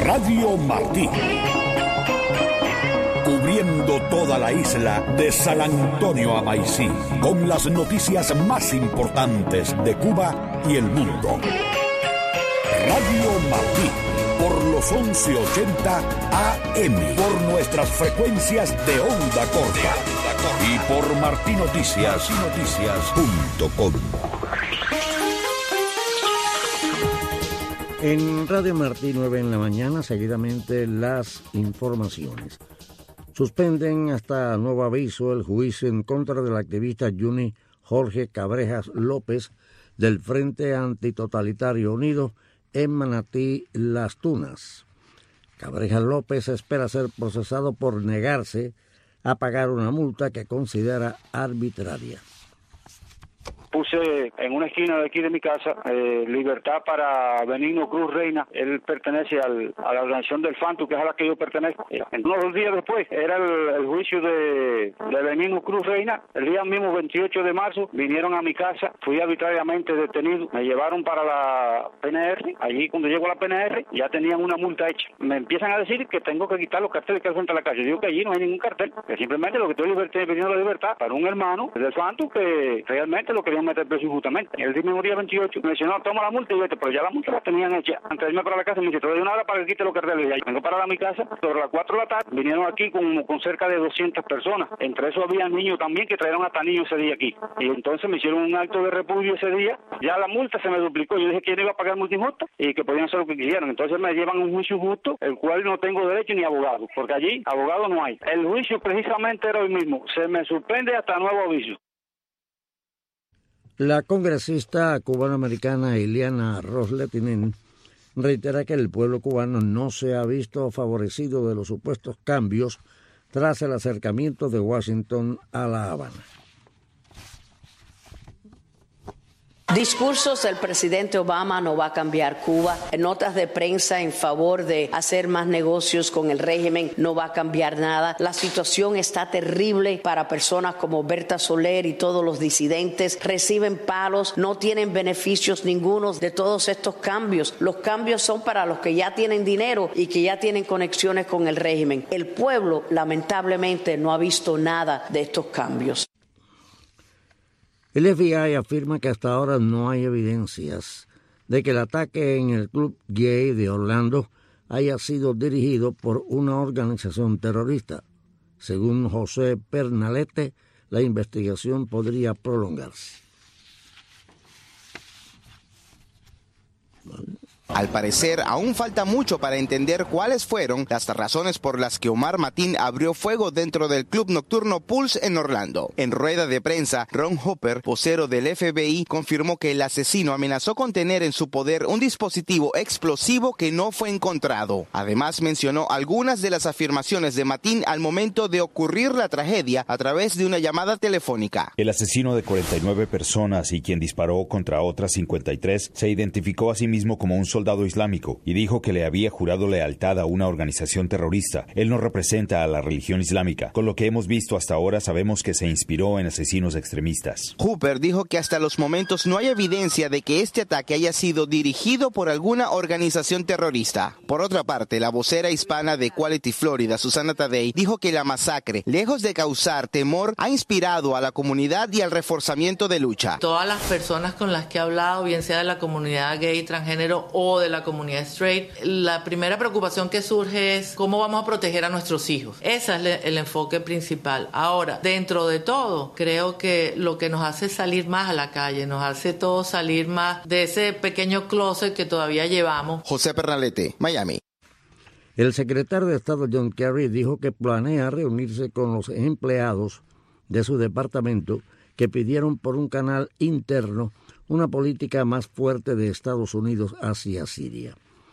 Radio Martí. Cubriendo toda la isla de San Antonio a Maicí, con las noticias más importantes de Cuba y el mundo. Radio Martí, por los 1180 AM, por nuestras frecuencias de onda corta y por martinoticias.com. En Radio Martí 9 en la mañana, seguidamente las informaciones. Suspenden hasta nuevo aviso el juicio en contra del activista Juni Jorge Cabrejas López del Frente Antitotalitario Unido en Manatí, Las Tunas. Cabrejas López espera ser procesado por negarse a pagar una multa que considera arbitraria. Puse en una esquina de aquí de mi casa Libertad para Benigno Cruz Reina. Él pertenece a la organización del FANTU, que es a la que yo pertenezco. Unos días después era el juicio de Benigno Cruz Reina. El día mismo 28 de marzo vinieron a mi casa, fui arbitrariamente detenido, me llevaron para la PNR. Allí cuando llego a la PNR ya tenían una multa hecha. Me empiezan a decir que tengo que quitar los carteles que hay frente a la calle. Yo digo que allí no hay ningún cartel, que simplemente lo que estoy pidiendo la libertad para un hermano del FANTU que realmente lo querían meter preso injustamente. El mismo día 28 me dice, no, toma la multa y vete, pero ya la multa la tenían hecha. Antes de irme para la casa me dice, te doy una hora para que quite los carteles. Y ahí vengo para mi casa, sobre las 4 de la tarde, vinieron aquí con cerca de 200 personas. Entre eso había niños también que trajeron hasta niños ese día aquí. Y entonces me hicieron un acto de repudio ese día. Ya la multa se me duplicó. Yo dije que yo no iba a pagar multa injusta y que podían hacer lo que quisieran. Entonces me llevan a un juicio justo, el cual no tengo derecho ni abogado, porque allí abogado no hay. El juicio precisamente era hoy mismo. Se me suspende hasta nuevo aviso. La congresista cubanoamericana Ileana Ros-Lehtinen reitera que el pueblo cubano no se ha visto favorecido de los supuestos cambios tras el acercamiento de Washington a La Habana. Discursos del presidente Obama no va a cambiar Cuba. Notas de prensa en favor de hacer más negocios con el régimen no va a cambiar nada. La situación está terrible para personas como Berta Soler y todos los disidentes. Reciben palos, no tienen beneficios ninguno de todos estos cambios. Los cambios son para los que ya tienen dinero y que ya tienen conexiones con el régimen. El pueblo, lamentablemente, no ha visto nada de estos cambios. El FBI afirma que hasta ahora no hay evidencias de que el ataque en el club gay de Orlando haya sido dirigido por una organización terrorista. Según José Pernalete, la investigación podría prolongarse. Al parecer, aún falta mucho para entender cuáles fueron las razones por las que Omar Mateen abrió fuego dentro del club nocturno Pulse en Orlando. En rueda de prensa, Ron Hooper, vocero del FBI, confirmó que el asesino amenazó con tener en su poder un dispositivo explosivo que no fue encontrado. Además, mencionó algunas de las afirmaciones de Mateen al momento de ocurrir la tragedia a través de una llamada telefónica. El asesino de 49 personas y quien disparó contra otras 53 se identificó a sí mismo como un soldado islámico y dijo que le había jurado lealtad a una organización terrorista. Él no representa a la religión islámica. Con lo que hemos visto hasta ahora sabemos que se inspiró en asesinos extremistas. Hooper dijo que hasta los momentos no hay evidencia de que este ataque haya sido dirigido por alguna organización terrorista. Por otra parte, la vocera hispana de Equality Florida, Susana Tadei, dijo que la masacre, lejos de causar temor, ha inspirado a la comunidad y al reforzamiento de lucha. Todas las personas con las que he hablado, bien sea de la comunidad gay, transgénero o de la comunidad straight, la primera preocupación que surge es cómo vamos a proteger a nuestros hijos. Ese es el enfoque principal. Ahora, dentro de todo, creo que lo que nos hace salir más a la calle, nos hace todos salir más de ese pequeño closet que todavía llevamos. José Pernalete, Miami. El secretario de Estado John Kerry dijo que planea reunirse con los empleados de su departamento que pidieron por un canal interno una política más fuerte de Estados Unidos hacia Siria.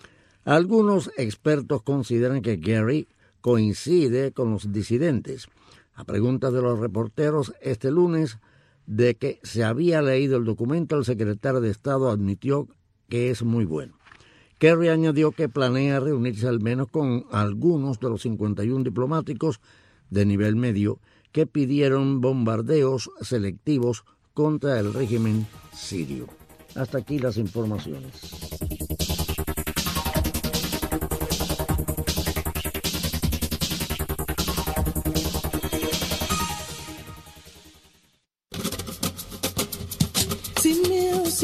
Algunos expertos consideran que Kerry coincide con los disidentes. A preguntas de los reporteros este lunes de que se había leído el documento, el secretario de Estado admitió que es muy bueno. Kerry añadió que planea reunirse al menos con algunos de los 51 diplomáticos de nivel medio que pidieron bombardeos selectivos contra el régimen sirio. Hasta aquí las informaciones.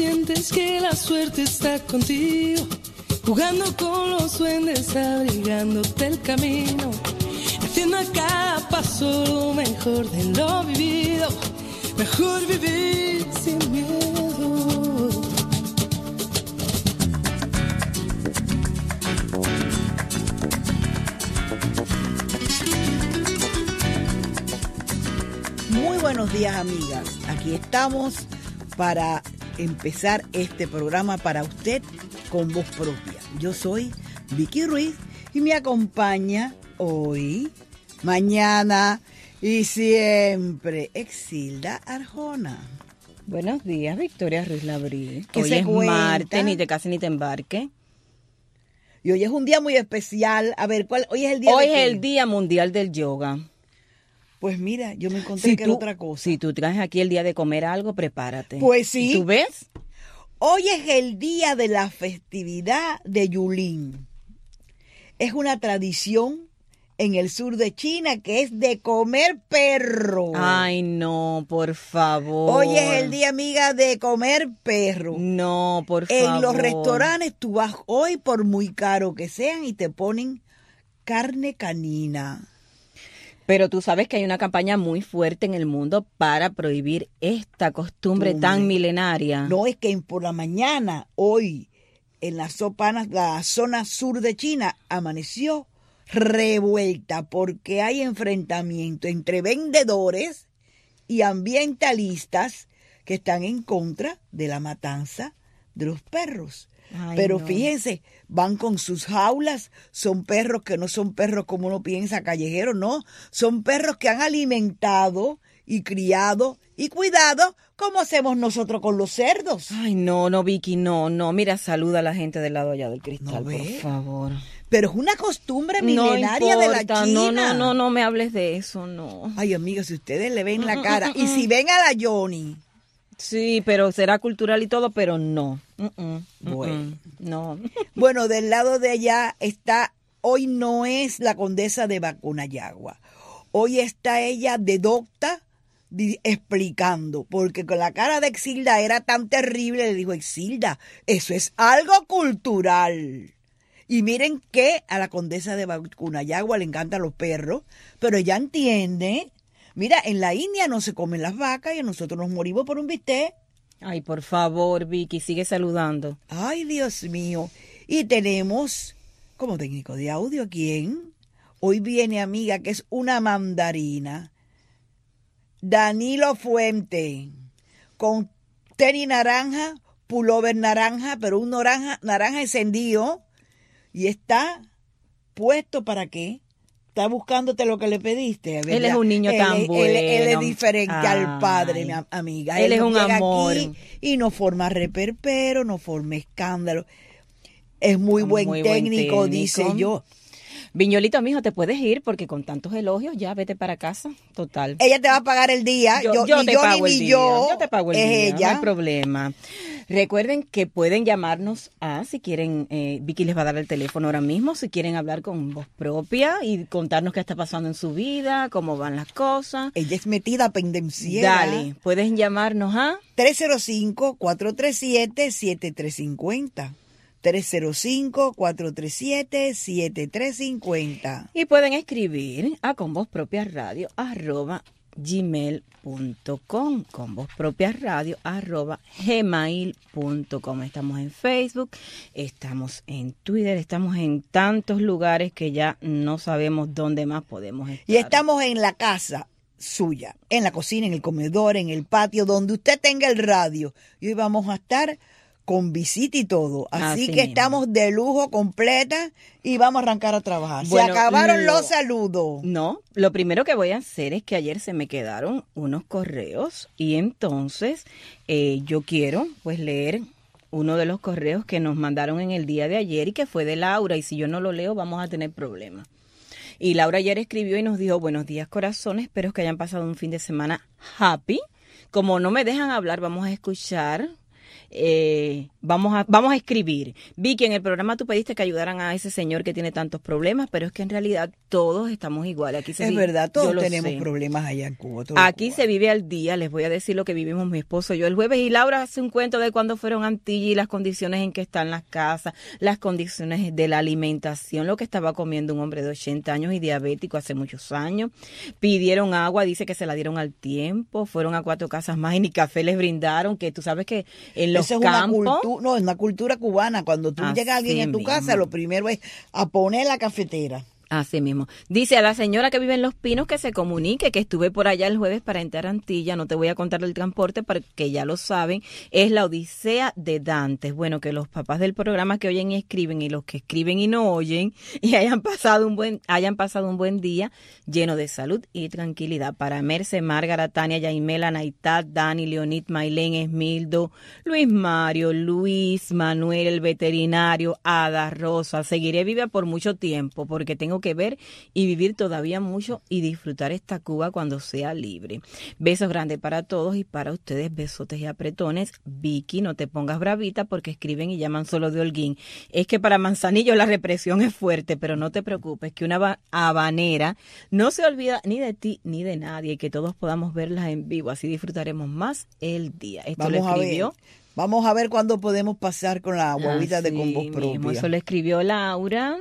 sientes que la suerte está contigo, jugando con los duendes, abrigándote el camino, haciendo a cada paso lo mejor de lo vivido, mejor vivir sin miedo. Muy buenos días, amigas. Aquí estamos para empezar este programa para usted con voz propia. Yo soy Vicky Ruiz y me acompaña hoy, mañana y siempre Exilda Arjona. Buenos días, Victoria Ruiz Labrí. ¿Qué Hoy se es cuenta? martes, ni te cases ni te embarques. Y hoy es un día muy especial. A ver, ¿hoy es el día Hoy de es qué? el Día Mundial del Yoga. Pues mira, yo me encontré que era otra cosa. Si tú traes aquí el día de comer algo, prepárate. Pues sí. ¿Tú ves? Hoy es el día de la festividad de Yulin. Es una tradición en el sur de China que es de comer perro. Ay, no, por favor. Hoy es el día, amiga, de comer perro. No, por favor. En los restaurantes tú vas hoy, por muy caro que sean, y te ponen carne canina. Pero tú sabes que hay una campaña muy fuerte en el mundo para prohibir esta costumbre tan milenaria. No, es que por la mañana, hoy, en la zona sur de China, amaneció revuelta porque hay enfrentamiento entre vendedores y ambientalistas que están en contra de la matanza de los perros. Ay, pero no. fíjense, van con sus jaulas, son perros que no son perros como uno piensa, callejeros, no, son perros que han alimentado y criado y cuidado como hacemos nosotros con los cerdos. Ay, no, Vicky, no. Mira, saluda a la gente del lado allá del cristal, ¿No por ve? favor. Pero es una costumbre milenaria de la China. No me hables de eso, no. Ay, amiga, si ustedes le ven la cara, y si ven a la Johnny. Sí, pero será cultural y todo, pero no. Bueno. No. Bueno, del lado de allá está, hoy no es la condesa de Vacunayagua. Hoy está ella de docta explicando, porque con la cara de Exilda era tan terrible, le dijo, Exilda, eso es algo cultural. Y miren que a la condesa de Vacunayagua le encantan los perros, pero ella entiende. Mira, en la India no se comen las vacas y a nosotros nos morimos por un bistec. Ay, por favor, Vicky, sigue saludando. Ay, Dios mío. Y tenemos como técnico de audio, ¿quién? Hoy viene, amiga, que es una mandarina. Danilo Fuente, con tenis naranja, pullover naranja, pero un naranja encendido. Y está puesto ¿para qué? Está buscándote lo que le pediste, ¿verdad? Él es un niño tan bueno. Él es diferente al padre, mi amiga. Él es no un llega amor. aquí y no forma reperpero, no forma escándalo. Es muy buen técnico, dice yo. Viñolito, mijo, te puedes ir porque con tantos elogios ya vete para casa, total. Ella te va a pagar el día. Yo te pago el día. Yo te pago el día, ella. no hay problema. Recuerden que pueden llamarnos si quieren, Vicky les va a dar el teléfono ahora mismo, si quieren hablar con voz propia y contarnos qué está pasando en su vida, cómo van las cosas. Ella es metida pendenciera. Dale, pueden llamarnos a 305-437-7350. 305-437-7350. Y pueden escribir a convozpropiaradio@gmail.com, convozpropiaradio@gmail.com. Estamos en Facebook, estamos en Twitter, estamos en tantos lugares que ya no sabemos dónde más podemos estar. Y estamos en la casa suya, en la cocina, en el comedor, en el patio, donde usted tenga el radio. Y hoy vamos a estar con visita y todo. Así que mismo. estamos de lujo completa y vamos a arrancar a trabajar. Bueno, se acabaron los saludos. No, lo primero que voy a hacer es que ayer se me quedaron unos correos y entonces yo quiero pues leer uno de los correos que nos mandaron en el día de ayer y que fue de Laura, y si yo no lo leo vamos a tener problemas. Y Laura ayer escribió y nos dijo: buenos días, corazones, espero que hayan pasado un fin de semana happy. Como no me dejan hablar, vamos a escuchar vamos a escribir. Vicky, en el programa tú pediste que ayudaran a ese señor que tiene tantos problemas, pero es que en realidad todos estamos iguales. Aquí es verdad, todos tenemos problemas allá en Cuba. Aquí se vive al día, les voy a decir lo que vivimos mi esposo y yo el jueves, y Laura hace un cuento de cuando fueron a Antilla y las condiciones en que están las casas, las condiciones de la alimentación, lo que estaba comiendo un hombre de 80 años y diabético hace muchos años. Pidieron agua, dice que se la dieron al tiempo, fueron a 4 casas más y ni café les brindaron, que tú sabes que en los campos... Es una cultura cubana, cuando tú llega alguien en tu casa, lo primero es a poner la cafetera. Así mismo. Dice a la señora que vive en Los Pinos que se comunique, que estuve por allá el jueves para entrar a Antilla. No te voy a contar del transporte porque ya lo saben. Es la Odisea de Dantes. Bueno, que los papás del programa que oyen y escriben y los que escriben y no oyen y hayan pasado un buen día lleno de salud y tranquilidad. Para Merce, Márgara, Tania, Yaimela, Naitad, Dani, Leonid, Mailén, Esmildo, Luis Mario, Luis, Manuel, el veterinario, Ada, Rosa. Seguiré viva por mucho tiempo porque tengo que ver y vivir todavía mucho y disfrutar esta Cuba cuando sea libre. Besos grandes para todos y para ustedes, besotes y apretones. Vicky, no te pongas bravita porque escriben y llaman solo de Holguín. Es que para Manzanillo la represión es fuerte, pero no te preocupes, que una habanera no se olvida ni de ti ni de nadie, y que todos podamos verlas en vivo, así disfrutaremos más el día. Esto lo escribió. Vamos a ver cuándo podemos pasar con la guaguita de Con Voz Propia. Eso lo escribió Laura.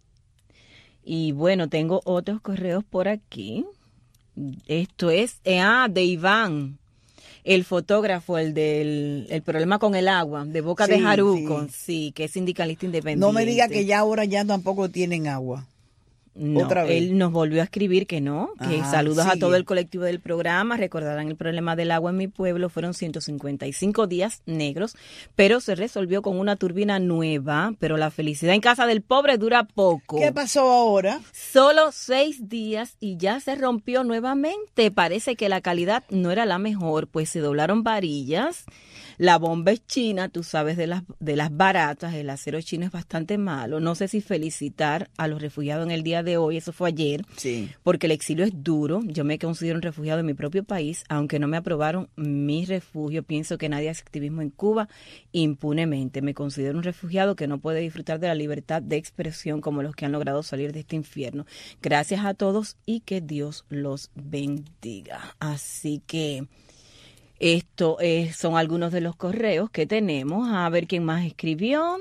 Y bueno, tengo otros correos por aquí. Esto es de Iván, el fotógrafo, el del problema con el agua, de Boca de Jaruco, sí, que es sindicalista independiente. No me diga que ya ahora ya tampoco tienen agua. No, otra vez. Él nos volvió a escribir que no, que saludos a todo el colectivo del programa. Recordarán el problema del agua en mi pueblo, fueron 155 días negros, pero se resolvió con una turbina nueva, pero la felicidad en casa del pobre dura poco. ¿Qué pasó ahora? Solo 6 días y ya se rompió nuevamente. Parece que la calidad no era la mejor, pues se doblaron varillas. La bomba es china, tú sabes de las baratas, el acero chino es bastante malo. No sé si felicitar a los refugiados en el día de hoy, eso fue ayer, porque el exilio es duro. Yo me considero un refugiado en mi propio país, aunque no me aprobaron mi refugio. Pienso que nadie hace activismo en Cuba impunemente. Me considero un refugiado que no puede disfrutar de la libertad de expresión como los que han logrado salir de este infierno. Gracias a todos y que Dios los bendiga. Así que... esto son algunos de los correos que tenemos. A ver quién más escribió.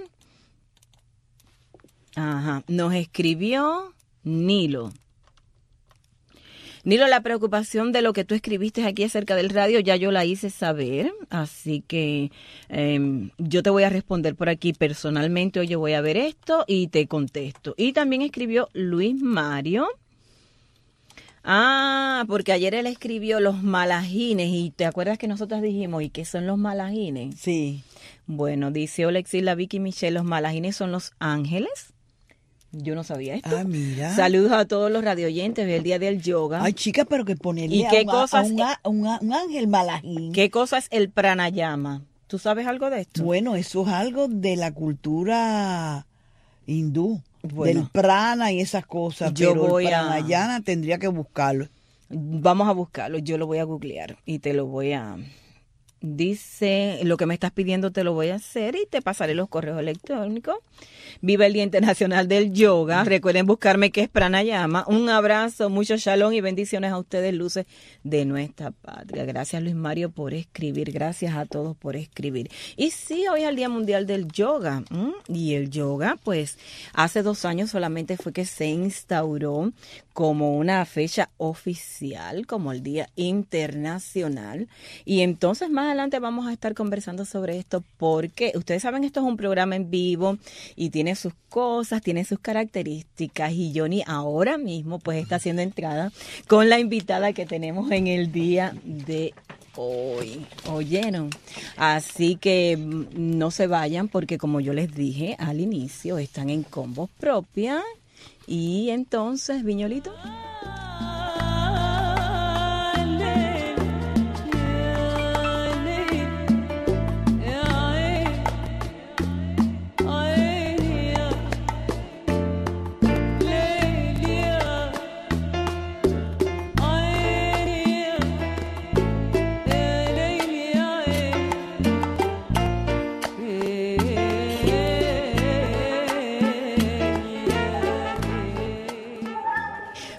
Nos escribió Nilo. Nilo, la preocupación de lo que tú escribiste aquí acerca del radio ya yo la hice saber, así que yo te voy a responder por aquí personalmente. Hoy yo voy a ver esto y te contesto. Y también escribió Luis Mario. Porque ayer él escribió los malajines, y ¿te acuerdas que nosotros dijimos, ¿y qué son los malajines? Sí. Bueno, dice Olexi, la Vicky Michelle, los malajines son los ángeles. Yo no sabía esto. Mira. Saludos a todos los radioyentes del Día del Yoga. Ay, chica, pero que ponerle ¿Y qué cosas, un ángel malajín. ¿Qué cosa es el pranayama? ¿Tú sabes algo de esto? Bueno, eso es algo de la cultura hindú. Del prana y esas cosas, pero el pranayama tendría que buscarlo. Vamos a buscarlo, yo lo voy a googlear y te lo voy a... Dice, lo que me estás pidiendo te lo voy a hacer y te pasaré los correos electrónicos. Viva el Día Internacional del Yoga. Recuerden buscarme, que es pranayama. Un abrazo, mucho shalom y bendiciones a ustedes, luces de nuestra patria. Gracias, Luis Mario, por escribir. Gracias a todos por escribir. Y sí, hoy es el Día Mundial del Yoga. Y el yoga, pues, hace 2 años solamente fue que se instauró como una fecha oficial, como el Día Internacional. Y entonces más adelante vamos a estar conversando sobre esto, porque ustedes saben, esto es un programa en vivo y tiene sus cosas, tiene sus características, y Johnny ahora mismo pues está haciendo entrada con la invitada que tenemos en el día de hoy. ¿Oyeron? Así que no se vayan, porque como yo les dije al inicio, están en Con Voz Propia. Y entonces, Viñolito.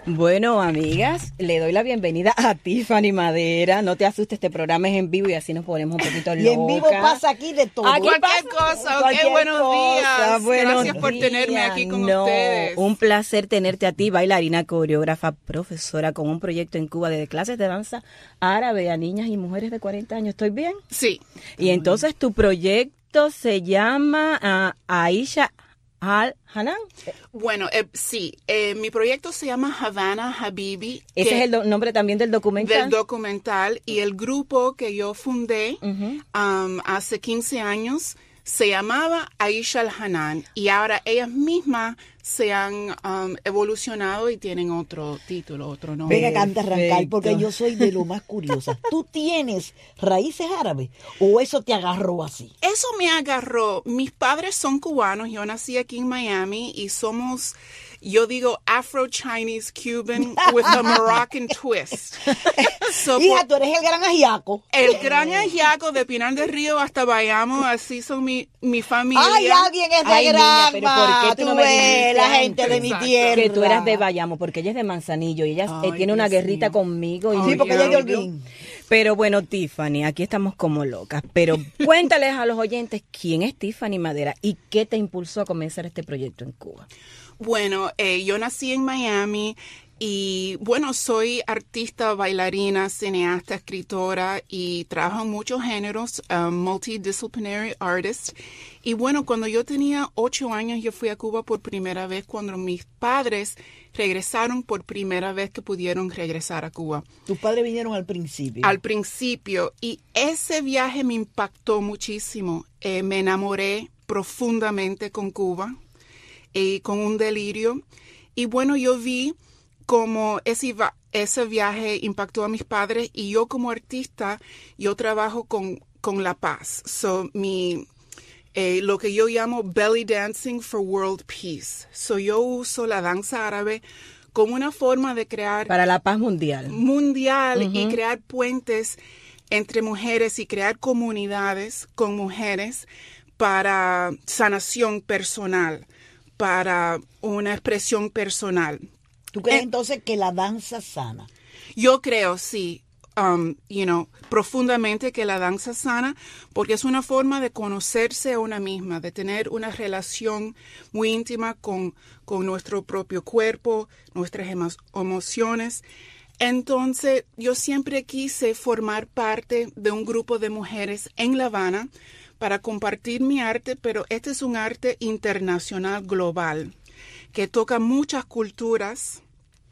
Bueno, amigas, le doy la bienvenida a Tiffany Madera. No te asustes, este programa es en vivo y así nos ponemos un poquito locas. Y en vivo pasa aquí de todo. Aquí cualquier cosa. Buenos días. Gracias por tenerme aquí con ustedes. Un placer tenerte a ti, bailarina, coreógrafa, profesora con un proyecto en Cuba de clases de danza árabe a niñas y mujeres de 40 años. ¿Estoy bien? Sí. Y entonces tu proyecto se llama Aisha Al-Hanan. Bueno, sí, mi proyecto se llama Havana Habibi. Ese es el nombre también del documental. Del documental, y el grupo que yo fundé hace 15 años se llamaba Aisha Al-Hanan, y ahora ellas mismas se han evolucionado y tienen otro título, otro nombre. Venga, canta arrancar, porque yo soy de lo más curiosa. ¿Tú tienes raíces árabes o eso te agarró así? Eso me agarró. Mis padres son cubanos, yo nací aquí en Miami y somos, yo digo, Afro-Chinese Cuban with a Moroccan twist. Hija, tú eres el gran ajiaco. El gran ajiaco de Pinar del Río hasta Bayamo, así son mi familia. Ay, alguien es de Granma. Pero ¿por qué tú no me dijiste la gente de mi tierra? Que tú eras de Bayamo, porque ella es de Manzanillo y ella tiene una guerrita conmigo. Sí, porque ella es de Holguín. Pero bueno, Tiffany, aquí estamos como locas. Pero cuéntales a los oyentes quién es Tiffany Madera y qué te impulsó a comenzar este proyecto en Cuba. Bueno, yo nací en Miami y, bueno, soy artista, bailarina, cineasta, escritora y trabajo en muchos géneros, multidisciplinary artist. Y, bueno, cuando yo tenía 8 años, yo fui a Cuba por primera vez cuando mis padres regresaron por primera vez que pudieron regresar a Cuba. ¿Tus padres vinieron al principio? Al principio. Y ese viaje me impactó muchísimo. Me enamoré profundamente con Cuba. Con un delirio. Y bueno, yo vi cómo ese viaje impactó a mis padres, y yo como artista, yo trabajo con la paz. Lo que yo llamo belly dancing for world peace. Yo uso la danza árabe como una forma de crear... Para la paz mundial. Y crear puentes entre mujeres y crear comunidades con mujeres para sanación personal, para una expresión personal. ¿Tú crees entonces que la danza sana? Yo creo, sí, profundamente que la danza sana, porque es una forma de conocerse a una misma, de tener una relación muy íntima con nuestro propio cuerpo, nuestras emociones. Entonces, yo siempre quise formar parte de un grupo de mujeres en La Habana para compartir mi arte, pero este es un arte internacional global que toca muchas culturas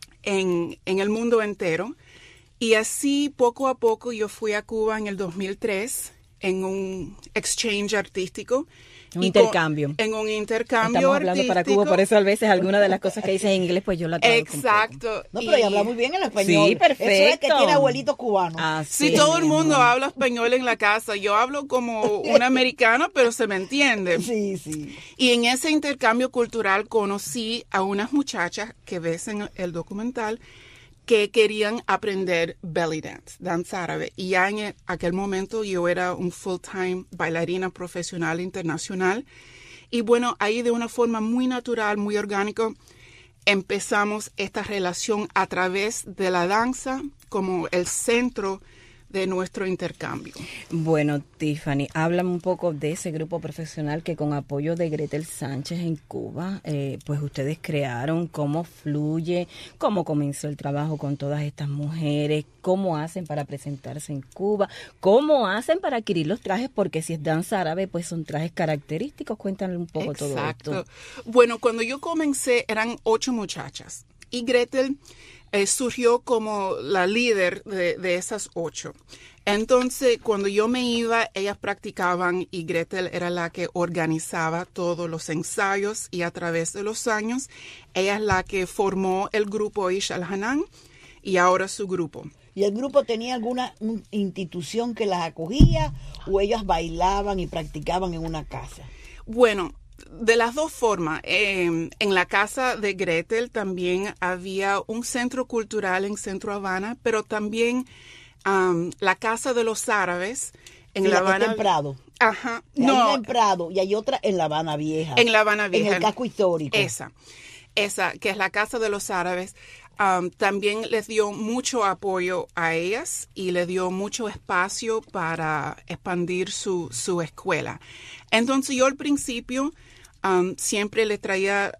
en el mundo entero. Y así, poco a poco, yo fui a Cuba en el 2003 en un exchange artístico. Un intercambio. En un intercambio Estamos hablando artístico. Para Cuba, por eso a veces algunas de las cosas que dices en inglés, pues yo la traduzco. Exacto. No, pero ella habla muy bien el español. Sí, perfecto. Eso es que tiene abuelitos cubanos. Sí, todo el mundo habla español en la casa. Yo hablo como una americana, pero se me entiende. Sí, sí. Y en ese intercambio cultural conocí a unas muchachas que ves en el documental que querían aprender belly dance, danza árabe. Y ya en aquel momento yo era un full-time bailarina profesional internacional. Y bueno, ahí de una forma muy natural, muy orgánica, empezamos esta relación a través de la danza como el centro de nuestro intercambio. Bueno, Tiffany, háblame un poco de ese grupo profesional que con apoyo de Gretel Sánchez en Cuba, pues ustedes crearon, cómo fluye, cómo comenzó el trabajo con todas estas mujeres, cómo hacen para presentarse en Cuba, cómo hacen para adquirir los trajes, porque si es danza árabe, pues son trajes característicos. Cuéntame un poco todo esto. Bueno, cuando yo comencé eran 8 muchachas y Gretel surgió como la líder de esas 8. Entonces, cuando yo me iba, ellas practicaban y Gretel era la que organizaba todos los ensayos, y a través de los años, ella es la que formó el grupo Aisha Al-Hanan y ahora su grupo. ¿Y el grupo tenía alguna institución que las acogía o ellas bailaban y practicaban en una casa? Bueno, de las dos formas. En la casa de Gretel también había un centro cultural en Centro Habana, pero también la casa de los árabes en La Habana. En Prado. Ajá. Hay una en Prado y hay otra en La Habana Vieja. En La Habana Vieja. En el casco histórico. Esa. esa, que es la Casa de los Árabes, también les dio mucho apoyo a ellas y le dio mucho espacio para expandir su escuela. Entonces yo al principio siempre le traía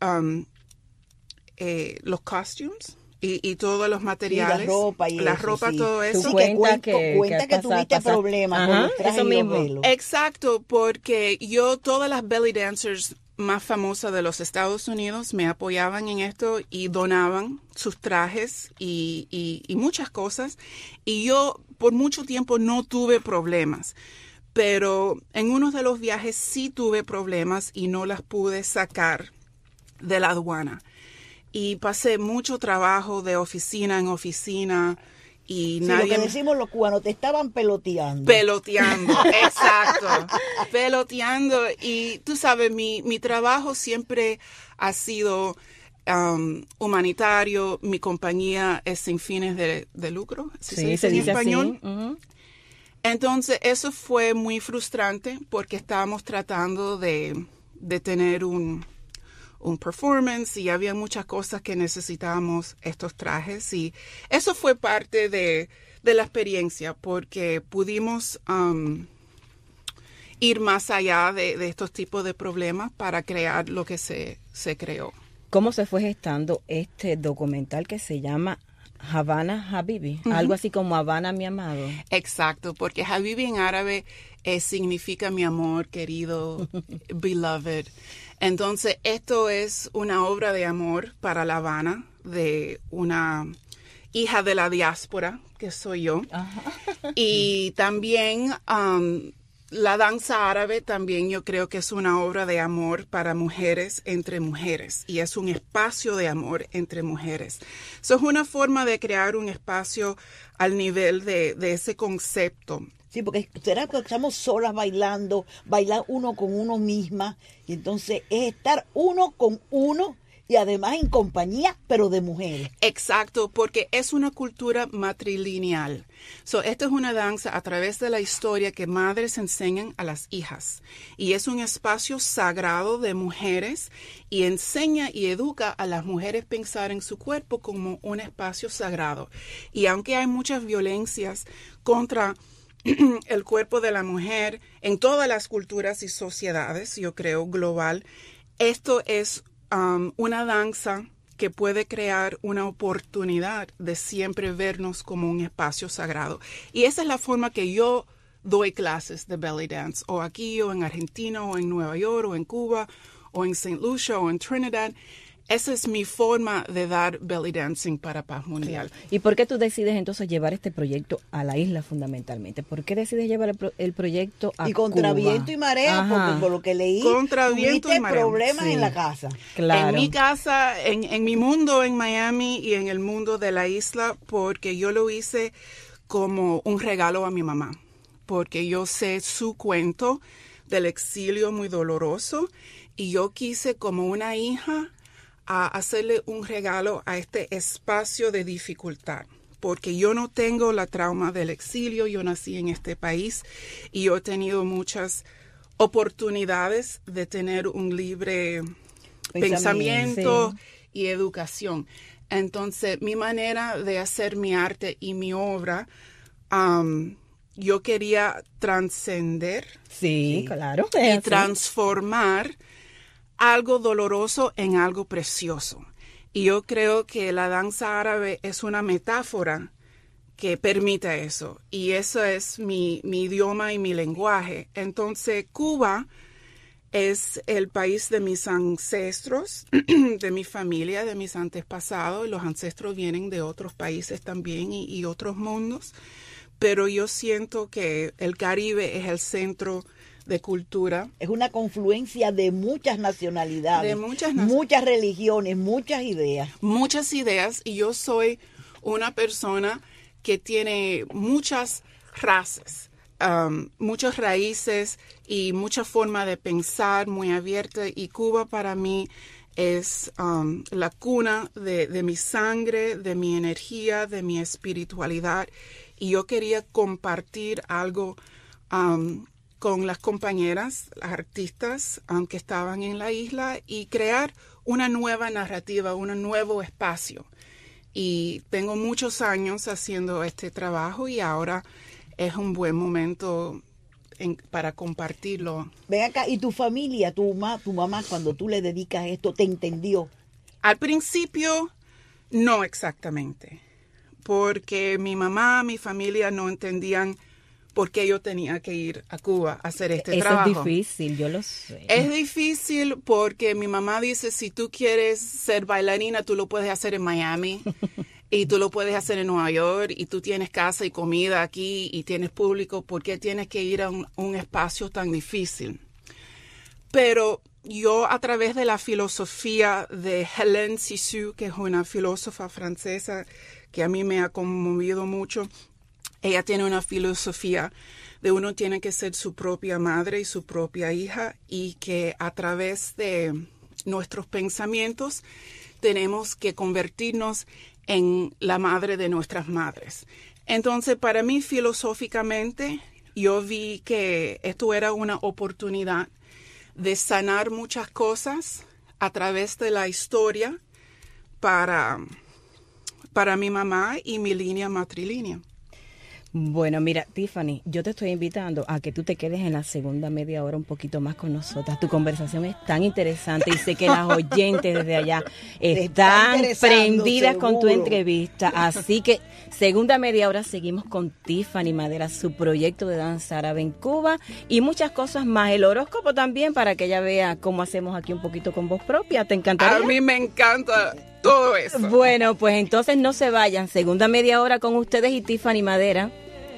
los costumes y todos los materiales. Sí, la ropa, todo eso. Sí, cuenta que tuviste problemas con los trajes y los velos. Exacto, porque todas las belly dancers más famosas de los Estados Unidos me apoyaban en esto y donaban sus trajes y muchas cosas. Y yo por mucho tiempo no tuve problemas. Pero en uno de los viajes sí tuve problemas y no las pude sacar de la aduana. Y pasé mucho trabajo de oficina en oficina y nadie... Lo que decimos los cubanos, te estaban peloteando. Peloteando, exacto. Peloteando. Y tú sabes, mi trabajo siempre ha sido humanitario. Mi compañía es sin fines de lucro. ¿Sí se dice en español? Así. Uh-huh. Entonces, eso fue muy frustrante porque estábamos tratando de tener un performance y había muchas cosas que necesitábamos estos trajes y eso fue parte de la experiencia porque pudimos ir más allá de estos tipos de problemas para crear lo que se creó. ¿Cómo se fue gestando este documental que se llama Havana Habibi? Uh-huh. Algo así como Habana, mi amado. Exacto, porque Habibi en árabe significa mi amor querido, beloved. Entonces, esto es una obra de amor para La Habana de una hija de la diáspora, que soy yo. Uh-huh. Y también la danza árabe también yo creo que es una obra de amor para mujeres entre mujeres y es un espacio de amor entre mujeres. Eso es una forma de crear un espacio al nivel de ese concepto. Sí, porque será que estamos solas bailando, bailar uno con uno misma, y entonces es estar uno con uno y además en compañía, pero de mujeres. Exacto, porque es una cultura matrilineal. Esta es una danza a través de la historia que madres enseñan a las hijas. Y es un espacio sagrado de mujeres y enseña y educa a las mujeres a pensar en su cuerpo como un espacio sagrado. Y aunque hay muchas violencias contra el cuerpo de la mujer en todas las culturas y sociedades, yo creo, global, esto es una danza que puede crear una oportunidad de siempre vernos como un espacio sagrado. Y esa es la forma que yo doy clases de belly dance, o aquí, o en Argentina, o en Nueva York, o en Cuba, o en St. Lucia, o en Trinidad. Esa es mi forma de dar belly dancing para Paz Mundial. ¿Y por qué tú decides entonces llevar este proyecto a la isla fundamentalmente? ¿Por qué decides llevar el proyecto a Cuba? Y contra viento y marea, porque por lo que leí, contra viento y marea. Problemas en la casa. Claro. En mi casa, en mi mundo en Miami y en el mundo de la isla, porque yo lo hice como un regalo a mi mamá. Porque yo sé su cuento del exilio muy doloroso y yo quise como una hija a hacerle un regalo a este espacio de dificultad, porque yo no tengo la trauma del exilio, yo nací en este país y yo he tenido muchas oportunidades de tener un libre pensamiento y educación. Entonces, mi manera de hacer mi arte y mi obra, yo quería trascender claro, y transformar algo doloroso en algo precioso. Y yo creo que la danza árabe es una metáfora que permite eso. Y eso es mi idioma y mi lenguaje. Entonces, Cuba es el país de mis ancestros, de mi familia, de mis antepasados. Y los ancestros vienen de otros países también y otros mundos. Pero yo siento que el Caribe es el centro de cultura. Es una confluencia de muchas nacionalidades, muchas religiones, muchas ideas. Muchas ideas, y yo soy una persona que tiene muchas razas, muchas raíces y mucha forma de pensar muy abierta, y Cuba para mí es la cuna de mi sangre, de mi energía, de mi espiritualidad, y yo quería compartir algo con las compañeras, las artistas que estaban en la isla y crear una nueva narrativa, un nuevo espacio. Y tengo muchos años haciendo este trabajo y ahora es un buen momento para compartirlo. Ven acá, ¿y tu familia, tu mamá, cuando tú le dedicas esto, te entendió? Al principio, no exactamente, porque mi mamá, mi familia no entendían por qué yo tenía que ir a Cuba a hacer este trabajo. Eso es difícil, yo lo sé. Es difícil porque mi mamá dice, si tú quieres ser bailarina, tú lo puedes hacer en Miami. Y tú lo puedes hacer en Nueva York, y tú tienes casa y comida aquí, y tienes público. ¿Por qué tienes que ir a un espacio tan difícil? Pero yo, a través de la filosofía de Hélène Cixous, que es una filósofa francesa que a mí me ha conmovido mucho, ella tiene una filosofía de uno tiene que ser su propia madre y su propia hija, y que a través de nuestros pensamientos tenemos que convertirnos en la madre de nuestras madres. Entonces, para mí, filosóficamente, yo vi que esto era una oportunidad de sanar muchas cosas a través de la historia para mi mamá y mi línea matrilínea. Bueno, mira, Tiffany, yo te estoy invitando a que tú te quedes en la segunda media hora un poquito más con nosotras. Tu conversación es tan interesante y sé que las oyentes desde allá están prendidas seguro con tu entrevista. Así que segunda media hora seguimos con Tiffany Madera, su proyecto de danza árabe en Cuba y muchas cosas más. El horóscopo también para que ella vea cómo hacemos aquí un poquito con voz propia. ¿Te encantaría? A mí me encanta todo eso. Bueno, pues entonces no se vayan. Segunda media hora con ustedes y Tiffany Madera.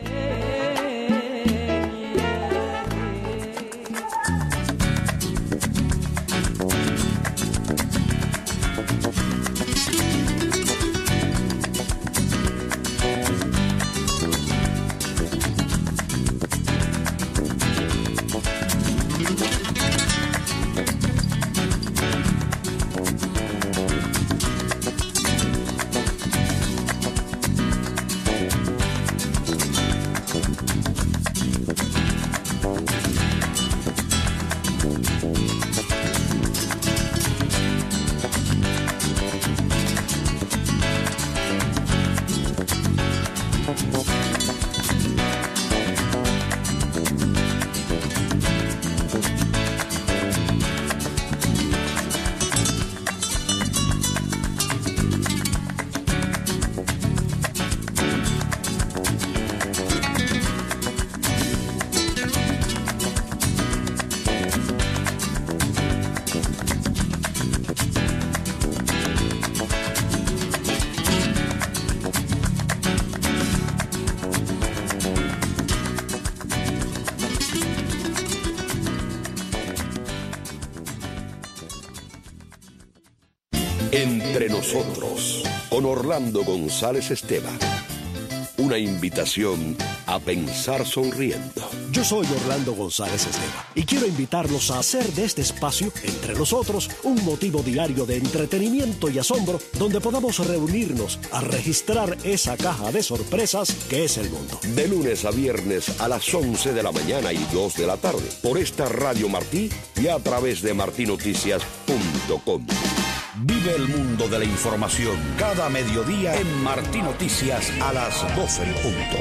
Entre nosotros, con Orlando González Esteban. Una invitación a pensar sonriendo. Yo soy Orlando González Esteban y quiero invitarlos a hacer de este espacio, Entre Nosotros, un motivo diario de entretenimiento y asombro donde podamos reunirnos a registrar esa caja de sorpresas que es el mundo. De lunes a viernes a las 11 de la mañana y 2 de la tarde por esta Radio Martí y a través de martinoticias.com. Vive el mundo de la información cada mediodía en Martí Noticias a las 12 en punto.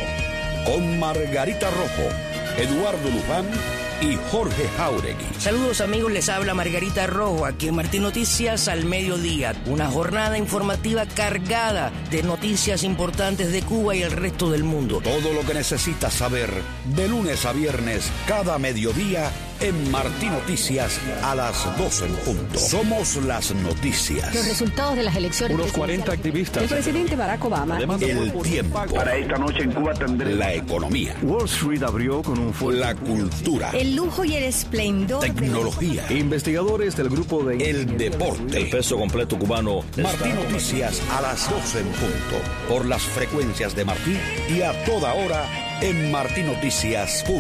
Con Margarita Rojo, Eduardo Luján y Jorge Jauregui. Saludos amigos, les habla Margarita Rojo aquí en Martí Noticias al mediodía. Una jornada informativa cargada de noticias importantes de Cuba y el resto del mundo. Todo lo que necesitas saber de lunes a viernes cada mediodía en Martí Noticias a las 12 en punto. Somos las noticias. Los resultados de las elecciones. Unos 40 activistas. El presidente Barack Obama. El tiempo. Para esta noche en Cuba tendré. La economía. Wall Street abrió con un fuerte. La cultura. El lujo y el esplendor. Tecnología. Investigadores del grupo de. El deporte. El peso completo cubano. Martí Noticias a las 12 en punto. Por las frecuencias de Martí y a toda hora en martinoticias.com.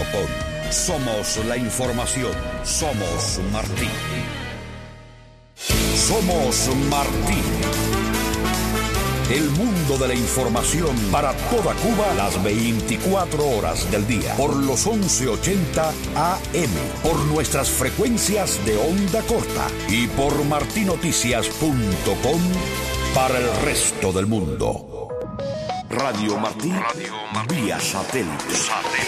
Somos la información. Somos Martí. Somos Martí. El mundo de la información para toda Cuba las 24 horas del día. Por los 1180 AM. Por nuestras frecuencias de onda corta. Y por martinoticias.com para el resto del mundo. Radio Martí. Vía satélite.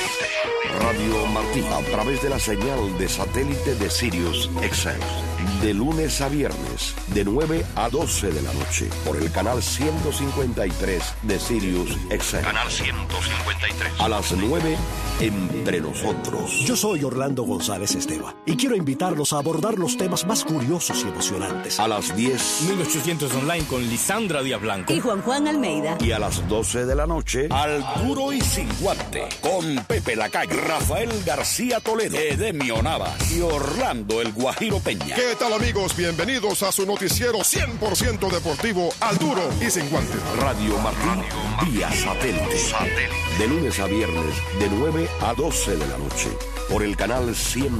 Radio Martí, a través de la señal de satélite de Sirius XM. De lunes a viernes, de 9 a 12 de la noche, por el canal 153 de Sirius XM. Canal 153. A las 9, Entre Nosotros. Yo soy Orlando González Esteva y quiero invitarlos a abordar los temas más curiosos y emocionantes. A las 10, 1800 online con Lisandra Díaz Blanco. Y Juan Almeida. Y a las 12 de la noche, Al Duro y Sin Guante, con Pepe Lacayo, Rafael García Toledo, Edemio Navas y Orlando El Guajiro Peña. ¿Qué tal, amigos? Bienvenidos a su noticiero 100% deportivo, Al Duro y Sin Guante. Radio Martí, vía satélite. De lunes a viernes, de 9 a 12 de la noche, por el canal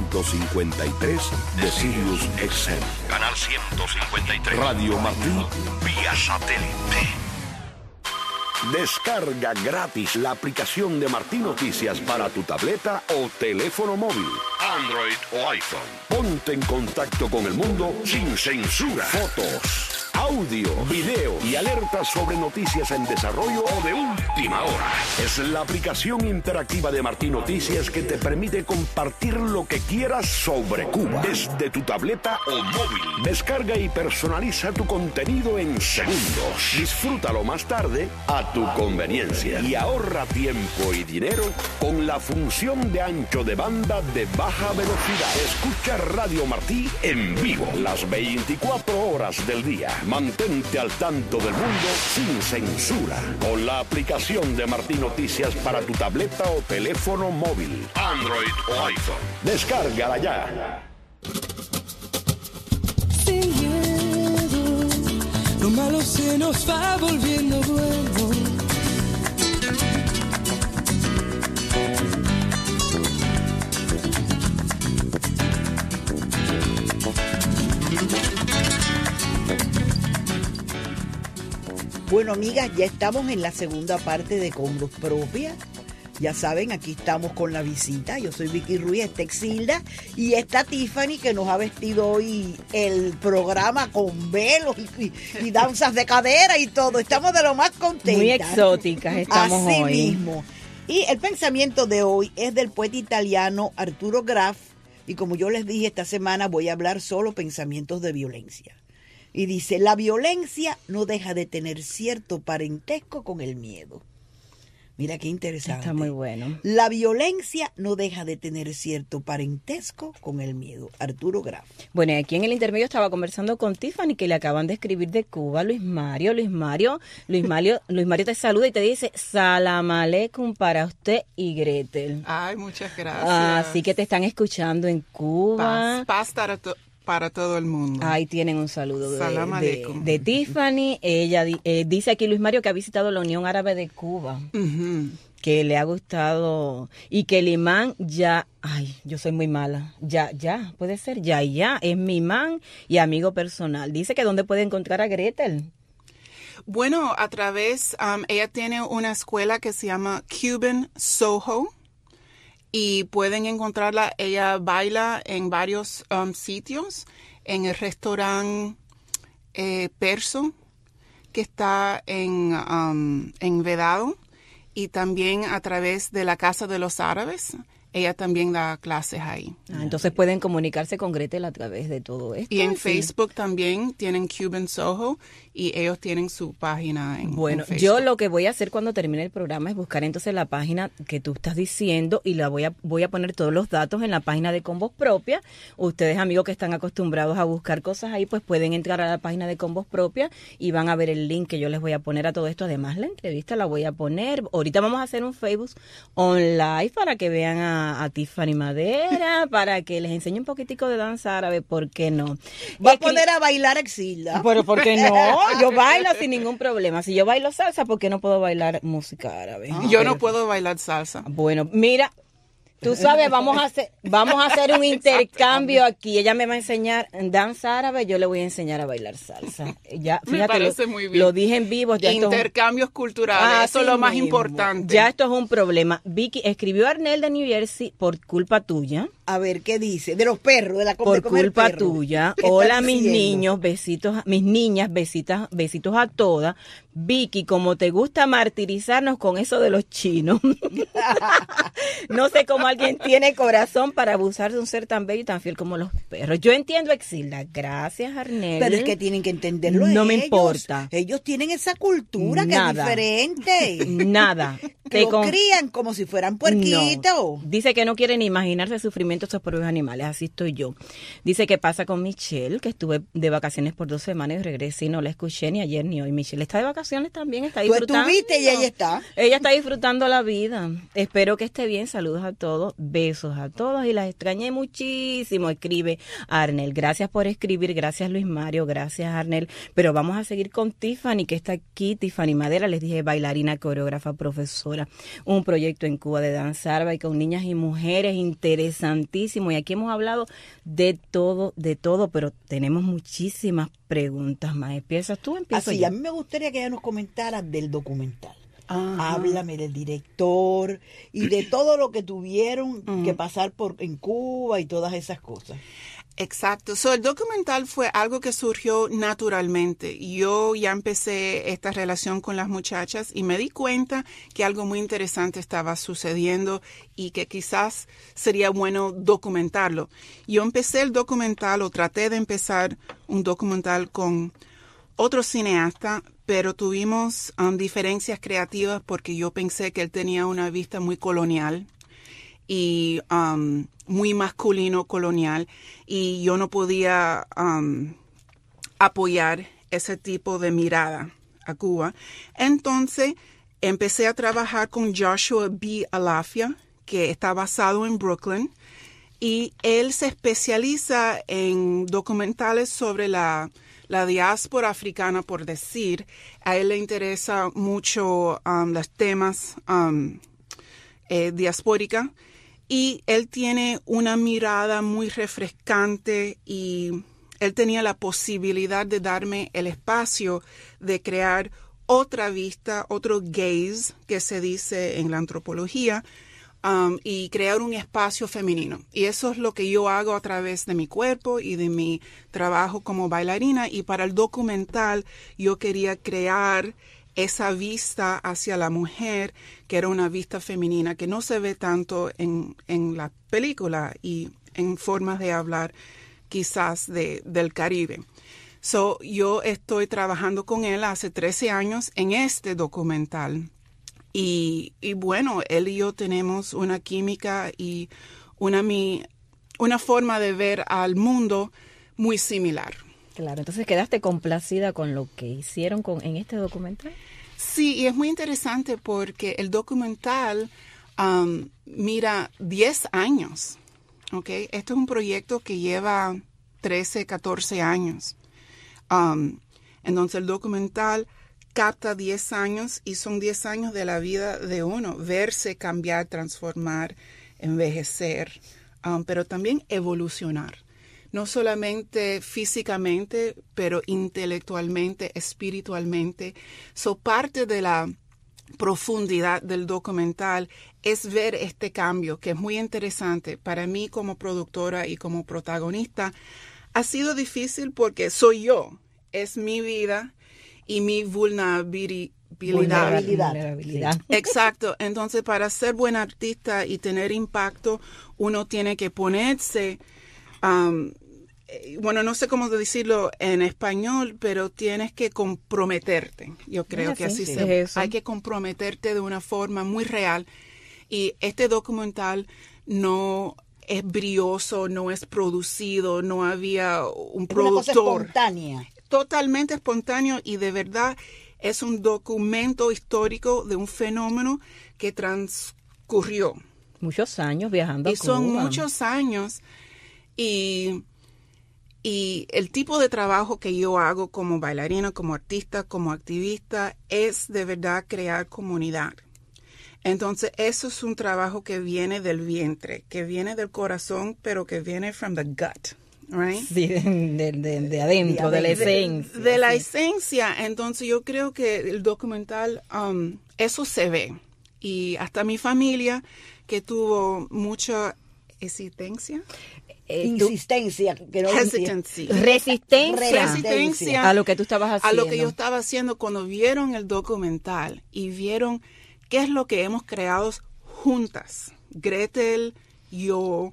153 de Sirius XM. Canal 153. Radio Martí, vía satélite. Descarga gratis la aplicación de Martí Noticias para tu tableta o teléfono móvil, Android o iPhone. Ponte en contacto con el mundo sin censura. Fotos, audio, video y alertas sobre noticias en desarrollo o de última hora. Es la aplicación interactiva de Martí Noticias que te permite compartir lo que quieras sobre Cuba desde tu tableta o móvil. Descarga y personaliza tu contenido en segundos. Disfrútalo más tarde a tu conveniencia y ahorra tiempo y dinero con la función de ancho de banda de baja velocidad. Escucha Radio Martí en vivo las 24 horas del día. Mantente al tanto del mundo sin censura con la aplicación de Martí Noticias para tu tableta o teléfono móvil, Android o iPhone. Descárgala ya. Sin miedo, lo malo se nos va volviendo bueno. Bueno, amigas, ya estamos en la segunda parte de Con Voz Propia. Ya saben, aquí estamos con la visita. Yo soy Vicky Ruiz, está Exilda y está Tiffany, que nos ha vestido hoy el programa con velos y danzas de cadera y todo. Estamos de lo más contentas. Muy exóticas estamos Así hoy. mismo. Y el pensamiento de hoy es del poeta italiano Arturo Graf. Y como yo les dije, esta semana voy a hablar solo pensamientos de violencia. Y dice, la violencia no deja de tener cierto parentesco con el miedo. Mira qué interesante. Está muy bueno. La violencia no deja de tener cierto parentesco con el miedo. Arturo Graf. Bueno, aquí en el intermedio estaba conversando con Tiffany, que le acaban de escribir de Cuba. Luis Mario te saluda y te dice Salam Aleikum para usted y Gretel. Ay, muchas gracias. Así que te están escuchando en Cuba. Paz para todo el mundo. Ahí tienen un saludo Salam aleikum. de Tiffany. Ella dice aquí Luis Mario que ha visitado la Unión Árabe de Cuba, que le ha gustado y que el imán yo soy muy mala, puede ser, ya, es mi imán y amigo personal. Dice que ¿dónde puede encontrar a Gretel? Bueno, a través, ella tiene una escuela que se llama Cuban Soho. Y pueden encontrarla, ella baila en varios sitios, en el restaurante perso que está en Vedado y también a través de la Casa de los Árabes. Ella también da clases ahí. Entonces pueden comunicarse con Gretel a través de todo esto. Y en Facebook también tienen Cuban Soho y ellos tienen su página en Facebook. Yo lo que voy a hacer cuando termine el programa es buscar entonces la página que tú estás diciendo y la voy a poner todos los datos en la página de Con Voz Propia. Ustedes, amigos que están acostumbrados a buscar cosas ahí, pues pueden entrar a la página de Con Voz Propia y van a ver el link que yo les voy a poner a todo esto. Además, la entrevista la voy a poner. Ahorita vamos a hacer un Facebook online para que vean a Tiffany Madera, para que les enseñe un poquitico de danza árabe, ¿por qué no? Va a poner a bailar Exilda. Pero ¿por qué no? Yo bailo sin ningún problema. Si yo bailo salsa, ¿por qué no puedo bailar música árabe? Yo no puedo bailar salsa. Bueno, mira, Tú sabes, vamos a hacer un intercambio aquí. Ella me va a enseñar danza árabe, yo le voy a enseñar a bailar salsa. Ya, fíjate, me parece muy bien. Lo dije en vivo. Ya Intercambios culturales, eso es lo más importante. Ya esto es un problema. Vicky, escribió Arnel de New Jersey por culpa tuya. A ver, ¿qué dice? De los perros, de la por culpa tuya. Hola, mis niños, besitos, mis niñas, besitos a todas. Vicky, como te gusta martirizarnos con eso de los chinos. No sé cómo alguien tiene corazón para abusar de un ser tan bello y tan fiel como los perros. Yo entiendo, Exilda. Gracias, Arnel. Pero es que tienen que entenderlo. No me ellos. importa. Ellos tienen esa cultura Nada. que es diferente. Nada. Lo crían como si fueran puerquitos. No. Dice que no quiere ni imaginarse el sufrimiento de estos propios animales. Así estoy yo. Dice que pasa con Michelle, que estuve de vacaciones por 2 semanas y regresé y no la escuché ni ayer ni hoy. Michelle está de vacaciones también, está disfrutando. Tú estuviste y ella está. Ella está disfrutando la vida. Espero que esté bien. Saludos a todos. Besos a todos y las extrañé muchísimo. Escribe Arnel. Gracias por escribir. Gracias, Luis Mario. Gracias, Arnel. Pero vamos a seguir con Tiffany, que está aquí. Tiffany Madera, les dije, bailarina, coreógrafa, profesora. Un proyecto en Cuba de danza árabe con niñas y mujeres interesantísimo. Y aquí hemos hablado de todo, pero tenemos muchísimas preguntas más. ¿Empiezas tú? Empiezo Así, yo. a mí me gustaría que ella nos comentara del documental. Ajá. Háblame del director y de todo lo que tuvieron que pasar en Cuba y todas esas cosas. Exacto. El documental fue algo que surgió naturalmente. Yo ya empecé esta relación con las muchachas y me di cuenta que algo muy interesante estaba sucediendo y que quizás sería bueno documentarlo. Yo empecé el documental o traté de empezar un documental con otro cineasta, pero tuvimos diferencias creativas porque yo pensé que él tenía una vista muy colonial y muy masculino colonial y yo no podía apoyar ese tipo de mirada a Cuba. Entonces empecé a trabajar con Joshua B. Alafia, que está basado en Brooklyn, y él se especializa en documentales sobre la diáspora africana, por decir. A él le interesa mucho los temas diaspórica. Y él tiene una mirada muy refrescante y él tenía la posibilidad de darme el espacio de crear otra vista, otro gaze, que se dice en la antropología, y crear un espacio femenino. Y eso es lo que yo hago a través de mi cuerpo y de mi trabajo como bailarina. Y para el documental yo quería crear esa vista hacia la mujer, que era una vista femenina, que no se ve tanto en la película y en formas de hablar quizás del Caribe. Yo estoy trabajando con él hace 13 años en este documental. Y bueno, él y yo tenemos una química y una forma de ver al mundo muy similar. Claro, entonces quedaste complacida con lo que hicieron en este documental. Sí, y es muy interesante porque el documental mira 10 años, ¿ok? Esto es un proyecto que lleva 13, 14 años. Entonces el documental capta 10 años y son 10 años de la vida de uno, verse, cambiar, transformar, envejecer, pero también evolucionar. No solamente físicamente, pero intelectualmente, espiritualmente. Parte de la profundidad del documental es ver este cambio, que es muy interesante. Para mí como productora y como protagonista ha sido difícil porque soy yo, es mi vida y mi vulnerabilidad. Vulnerabilidad. Exacto. Entonces, para ser buen artista y tener impacto, uno tiene que ponerse... bueno, no sé cómo decirlo en español, pero tienes que comprometerte. Yo creo que así hay que comprometerte de una forma muy real. Y este documental no es brioso, no es producido, no había un productor. Una cosa espontánea. Totalmente espontáneo y de verdad es un documento histórico de un fenómeno que transcurrió. Muchos años viajando a Cuba. Y son muchos años. Y el tipo de trabajo que yo hago como bailarina, como artista, como activista, es de verdad crear comunidad. Entonces, eso es un trabajo que viene del vientre, que viene del corazón, pero que viene from the gut, right? Sí, de adentro, de la esencia. De la esencia. Entonces, yo creo que el documental, eso se ve. Y hasta mi familia, que tuvo mucha insistencia. Insistencia. Que no Resistencia a lo que tú estabas haciendo. A lo que yo estaba haciendo cuando vieron el documental y vieron qué es lo que hemos creado juntas. Gretel, yo,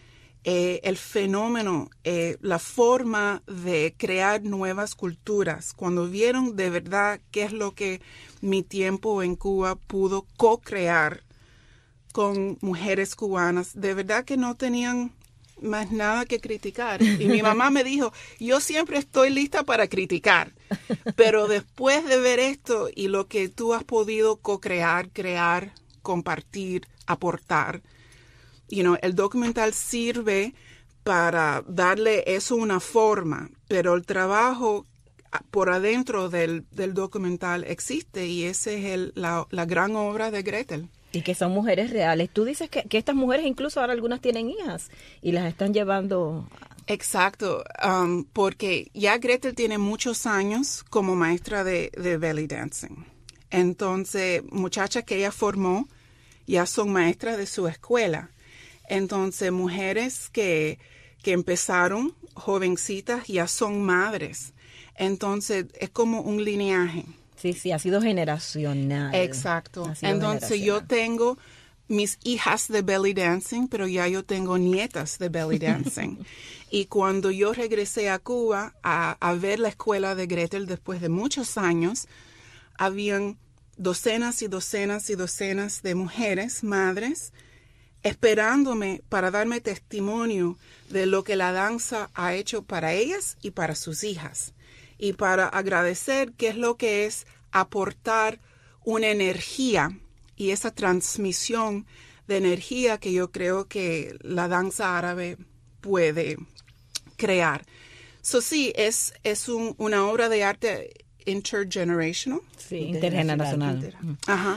el fenómeno, la forma de crear nuevas culturas. Cuando vieron de verdad qué es lo que mi tiempo en Cuba pudo co-crear con mujeres cubanas, de verdad que no tenían más nada que criticar. Y mi mamá me dijo, yo siempre estoy lista para criticar, pero después de ver esto y lo que tú has podido co-crear, crear, compartir, aportar, el documental sirve para darle eso una forma, pero el trabajo por adentro del documental existe y ese es la gran obra de Gretel. Y que son mujeres reales. Tú dices que estas mujeres incluso ahora algunas tienen hijas y las están llevando. Exacto, porque ya Gretel tiene muchos años como maestra de belly dancing. Entonces, muchachas que ella formó ya son maestras de su escuela. Entonces, mujeres que empezaron jovencitas ya son madres. Entonces, es como un lineaje. Sí, ha sido generacional. Exacto. Entonces yo tengo mis hijas de belly dancing, pero ya yo tengo nietas de belly dancing. Y cuando yo regresé a Cuba a ver la escuela de Gretel después de muchos años, habían docenas y docenas y docenas de mujeres, madres, esperándome para darme testimonio de lo que la danza ha hecho para ellas y para sus hijas. Y para agradecer qué es lo que es aportar una energía y esa transmisión de energía que yo creo que la danza árabe puede crear. Sí, es una obra de arte intergenerational. Sí, intergeneracional. Ajá.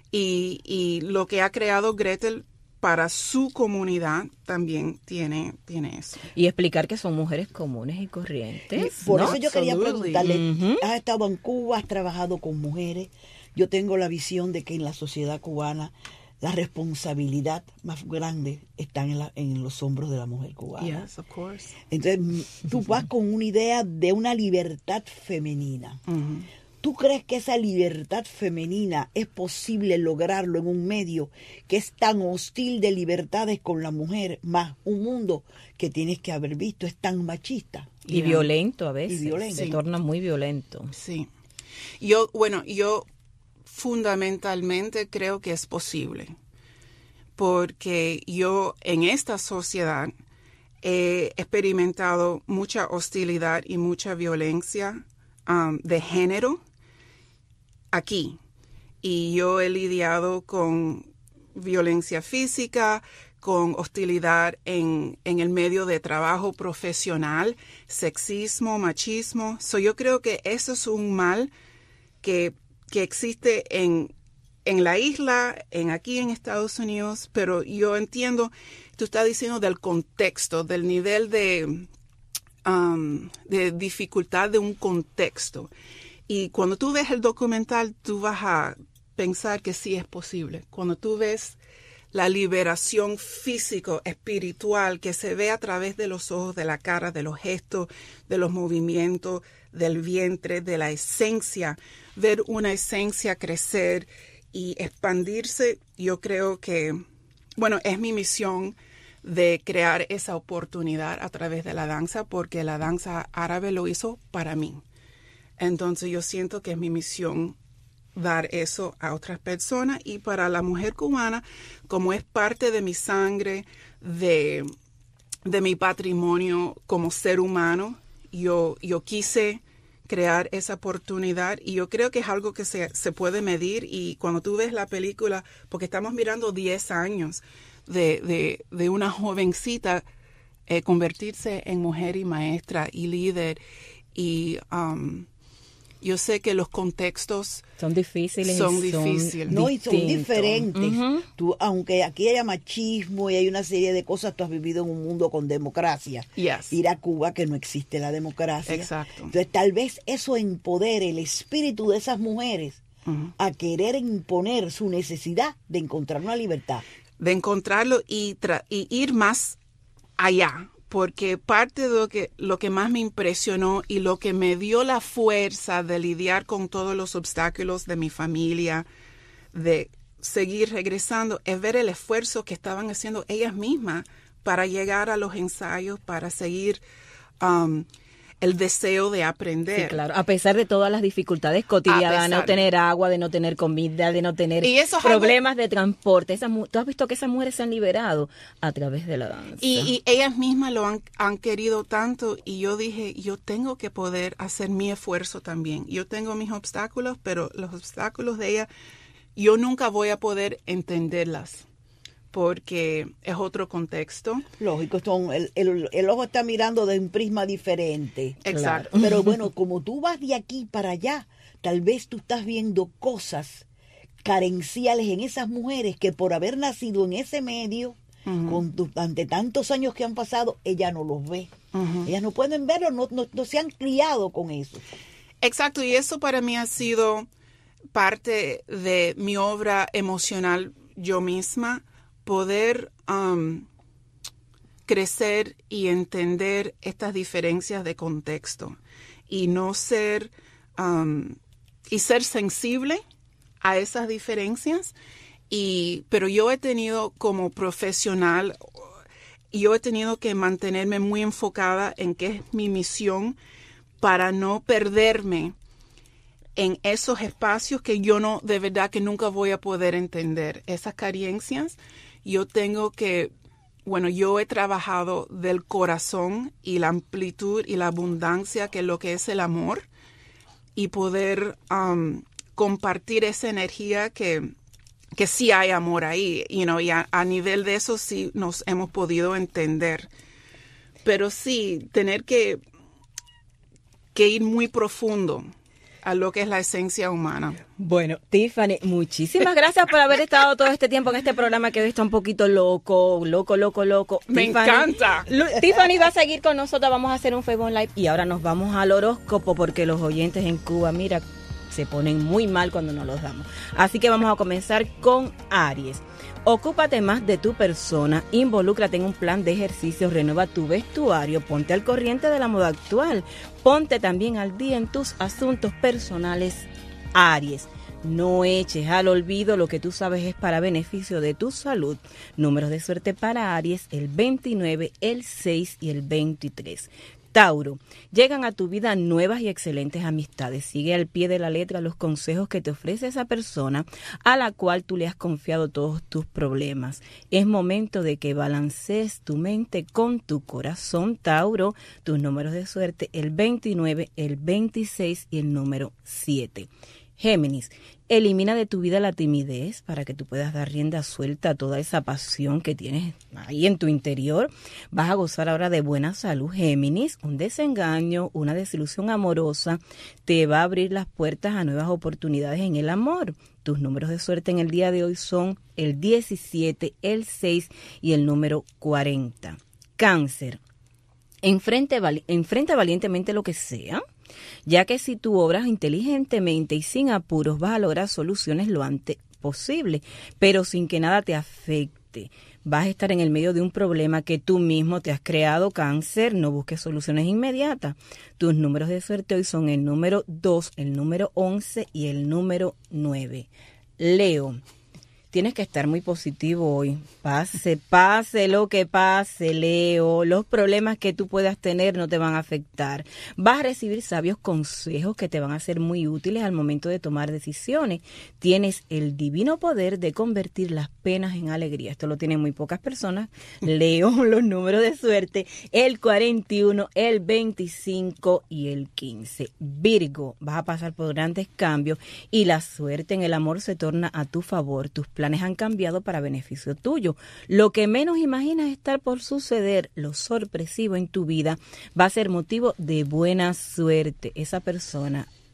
Y lo que ha creado Gretel para su comunidad también tiene eso. Y explicar que son mujeres comunes y corrientes. Por eso yo quería preguntarle, has estado en Cuba, has trabajado con mujeres. Yo tengo la visión de que en la sociedad cubana la responsabilidad más grande está en los hombros de la mujer cubana. Yes, of course. Entonces, tú vas con una idea de una libertad femenina. ¿Tú crees que esa libertad femenina es posible lograrlo en un medio que es tan hostil de libertades con la mujer, más un mundo que tienes que haber visto es tan machista? Y violento a veces. Y violento. Se torna muy violento. Sí. Yo fundamentalmente creo que es posible, porque yo en esta sociedad he experimentado mucha hostilidad y mucha violencia de género aquí, y yo he lidiado con violencia física, con hostilidad en el medio de trabajo profesional, sexismo, machismo. Yo creo que eso es un mal que existe en la isla, aquí en Estados Unidos, pero yo entiendo, tú estás diciendo del contexto, del nivel de dificultad de un contexto. Y cuando tú ves el documental, tú vas a pensar que sí es posible. Cuando tú ves la liberación físico, espiritual, que se ve a través de los ojos, de la cara, de los gestos, de los movimientos, del vientre, de la esencia, ver una esencia crecer y expandirse, yo creo que, es mi misión de crear esa oportunidad a través de la danza, porque la danza árabe lo hizo para mí. Entonces yo siento que es mi misión dar eso a otras personas, y para la mujer cubana, como es parte de mi sangre, de mi patrimonio como ser humano, yo quise crear esa oportunidad, y yo creo que es algo que se puede medir. Y cuando tú ves la película, porque estamos mirando 10 años de una jovencita convertirse en mujer y maestra y líder, y Yo sé que los contextos son difíciles. No, y son diferentes. Tú, aunque aquí haya machismo y hay una serie de cosas, tú has vivido en un mundo con democracia. Ir a Cuba, que no existe la democracia. Exacto. Entonces, tal vez eso empodere el espíritu de esas mujeres a querer imponer su necesidad de encontrar una libertad. De encontrarlo y ir más allá. Porque parte de lo que más me impresionó y lo que me dio la fuerza de lidiar con todos los obstáculos de mi familia, de seguir regresando, es ver el esfuerzo que estaban haciendo ellas mismas para llegar a los ensayos, para seguir el deseo de aprender. Sí, claro. A pesar de todas las dificultades cotidianas, de no tener agua, de no tener comida, de no tener problemas de transporte. Tú has visto que esas mujeres se han liberado a través de la danza. Y ellas mismas lo han querido tanto, y yo dije, yo tengo que poder hacer mi esfuerzo también. Yo tengo mis obstáculos, pero los obstáculos de ellas, yo nunca voy a poder entenderlas, porque es otro contexto. Lógico, el ojo está mirando de un prisma diferente. Exacto. Claro. Pero bueno, como tú vas de aquí para allá, tal vez tú estás viendo cosas carenciales en esas mujeres que por haber nacido en ese medio, ante tantos años que han pasado, ella no los ve. Ellas no pueden verlo, no se han criado con eso. Exacto, y eso para mí ha sido parte de mi obra emocional yo misma, poder crecer y entender estas diferencias de contexto y no ser y ser sensible a esas diferencias. Pero yo he tenido como profesional, yo he tenido que mantenerme muy enfocada en qué es mi misión para no perderme en esos espacios que yo de verdad que nunca voy a poder entender. Esas carencias, yo tengo que, yo he trabajado del corazón y la amplitud y la abundancia que es lo que es el amor, y poder compartir esa energía que sí hay amor ahí, y a nivel de eso sí nos hemos podido entender. Pero sí, tener que ir muy profundo a lo que es la esencia humana. Bueno, Tiffany, muchísimas gracias por haber estado todo este tiempo en este programa que hoy está un poquito loco. Me encanta. Tiffany va a seguir con nosotros, vamos a hacer un Facebook Live y ahora nos vamos al horóscopo porque los oyentes en Cuba, mira, se ponen muy mal cuando no los damos. Así que vamos a comenzar con Aries. Ocúpate más de tu persona, involúcrate en un plan de ejercicio, renueva tu vestuario, ponte al corriente de la moda actual, ponte también al día en tus asuntos personales, Aries. No eches al olvido lo que tú sabes es para beneficio de tu salud. Números de suerte para Aries, el 29, el 6 y el 23. Tauro, llegan a tu vida nuevas y excelentes amistades. Sigue al pie de la letra los consejos que te ofrece esa persona a la cual tú le has confiado todos tus problemas. Es momento de que balancees tu mente con tu corazón, Tauro. Tus números de suerte, el 29, el 26 y el número 7. Géminis, elimina de tu vida la timidez para que tú puedas dar rienda suelta a toda esa pasión que tienes ahí en tu interior. Vas a gozar ahora de buena salud, Géminis. Un desengaño, una desilusión amorosa te va a abrir las puertas a nuevas oportunidades en el amor. Tus números de suerte en el día de hoy son el 17, el 6 y el número 40. Cáncer, enfrenta valientemente lo que sea, ya que si tú obras inteligentemente y sin apuros vas a lograr soluciones lo antes posible, pero sin que nada te afecte. Vas a estar en el medio de un problema que tú mismo te has creado, Cáncer. No busques soluciones inmediatas. Tus números de suerte hoy son el número 2, el número 11 y el número 9. Leo, tienes que estar muy positivo hoy. Pase lo que pase, Leo. Los problemas que tú puedas tener no te van a afectar. Vas a recibir sabios consejos que te van a ser muy útiles al momento de tomar decisiones. Tienes el divino poder de convertir las penas en alegría. Esto lo tienen muy pocas personas. Leo, los números de suerte, el 41, el 25 y el 15. Virgo, vas a pasar por grandes cambios y la suerte en el amor se torna a tu favor. Tus planes han cambiado para beneficio tuyo. Lo que menos imaginas estar por suceder, lo sorpresivo en tu vida, va a ser motivo de buena suerte. Esa persona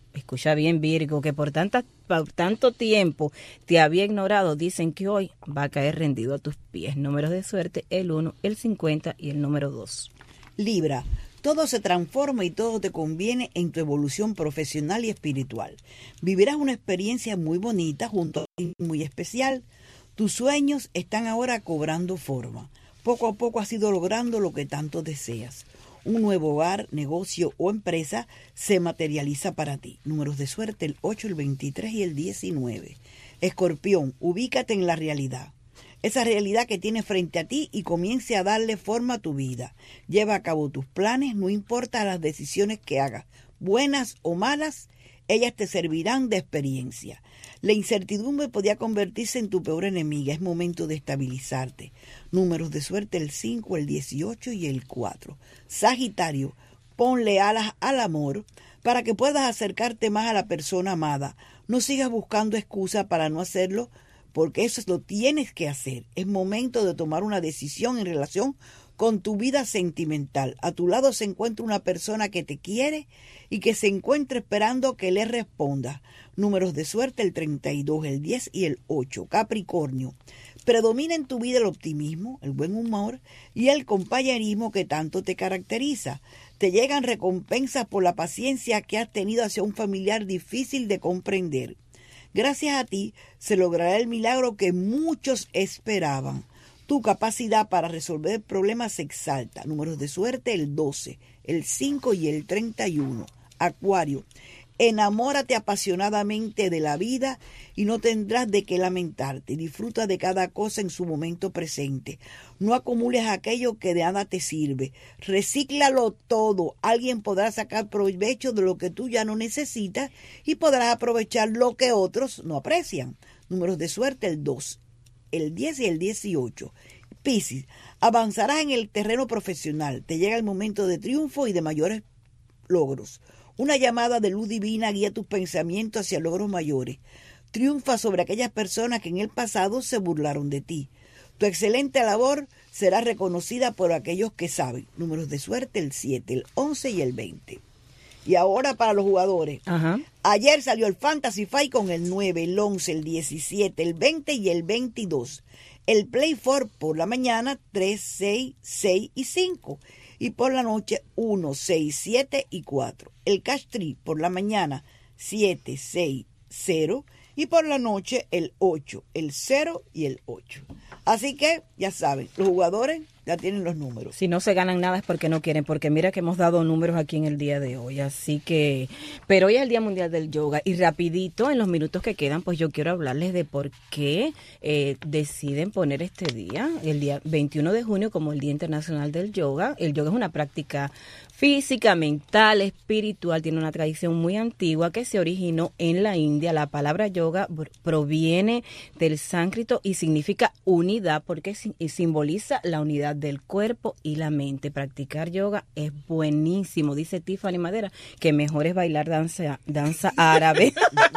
escucha bien Virgo, que por tanto tiempo te había ignorado, dicen que hoy va a caer rendido a tus pies. Números de suerte, el 1, el 50 y el número 2. Libra, todo se transforma y todo te conviene en tu evolución profesional y espiritual. Vivirás una experiencia muy bonita junto a ti, muy especial. Tus sueños están ahora cobrando forma. Poco a poco has ido logrando lo que tanto deseas. Un nuevo hogar, negocio o empresa se materializa para ti. Números de suerte, el 8, el 23 y el 19. Escorpión, ubícate en la realidad. Esa realidad que tienes frente a ti y comience a darle forma a tu vida. Lleva a cabo tus planes, no importa las decisiones que hagas, buenas o malas, ellas te servirán de experiencia. La incertidumbre podía convertirse en tu peor enemiga. Es momento de estabilizarte. Números de suerte, el 5, el 18 y el 4. Sagitario, ponle alas al amor para que puedas acercarte más a la persona amada. No sigas buscando excusas para no hacerlo, porque eso lo tienes que hacer. Es momento de tomar una decisión en relación con tu vida sentimental. A tu lado se encuentra una persona que te quiere y que se encuentra esperando que le responda. Números de suerte, el 32, el 10 y el 8. Capricornio, predomina en tu vida el optimismo, el buen humor y el compañerismo que tanto te caracteriza. Te llegan recompensas por la paciencia que has tenido hacia un familiar difícil de comprender. Gracias a ti se logrará el milagro que muchos esperaban. Tu capacidad para resolver problemas se exalta. Números de suerte, el 12, el 5 y el 31. Acuario, enamórate apasionadamente de la vida y no tendrás de qué lamentarte. Disfruta de cada cosa en su momento presente. No acumules aquello que de nada te sirve. Recíclalo todo. Alguien podrá sacar provecho de lo que tú ya no necesitas y podrás aprovechar lo que otros no aprecian. Números de suerte, el 2, el 10 y el 18. Piscis, avanzarás en el terreno profesional. Te llega el momento de triunfo y de mayores logros. Una llamada de luz divina guía tus pensamientos hacia logros mayores. Triunfa sobre aquellas personas que en el pasado se burlaron de ti. Tu excelente labor será reconocida por aquellos que saben. Números de suerte, el 7, el 11 y el 20. Y ahora para los jugadores. Ajá. Ayer salió el Fantasy Fight con el 9, el 11, el 17, el 20 y el 22. El Play 4 por la mañana, 3, 6, 6 y 5. Y por la noche 1, 6, 7 y 4. El Cash Tree por la mañana 7, 6, 0 y por la noche el 8, el 0 y el 8. Así que ya saben, los jugadores ya tienen los números. Si no se ganan nada es porque no quieren, porque mira que hemos dado números aquí en el día de hoy, así que, pero hoy es el Día Mundial del Yoga y rapidito en los minutos que quedan, pues yo quiero hablarles de por qué deciden poner este día, el día 21 de junio como el Día Internacional del Yoga. El yoga es una práctica física, mental, espiritual, tiene una tradición muy antigua que se originó en la India. La palabra yoga proviene del sánscrito y significa unidad porque simboliza la unidad del cuerpo y la mente. Practicar yoga es buenísimo, dice Tiffany Madera, que mejor es bailar danza árabe.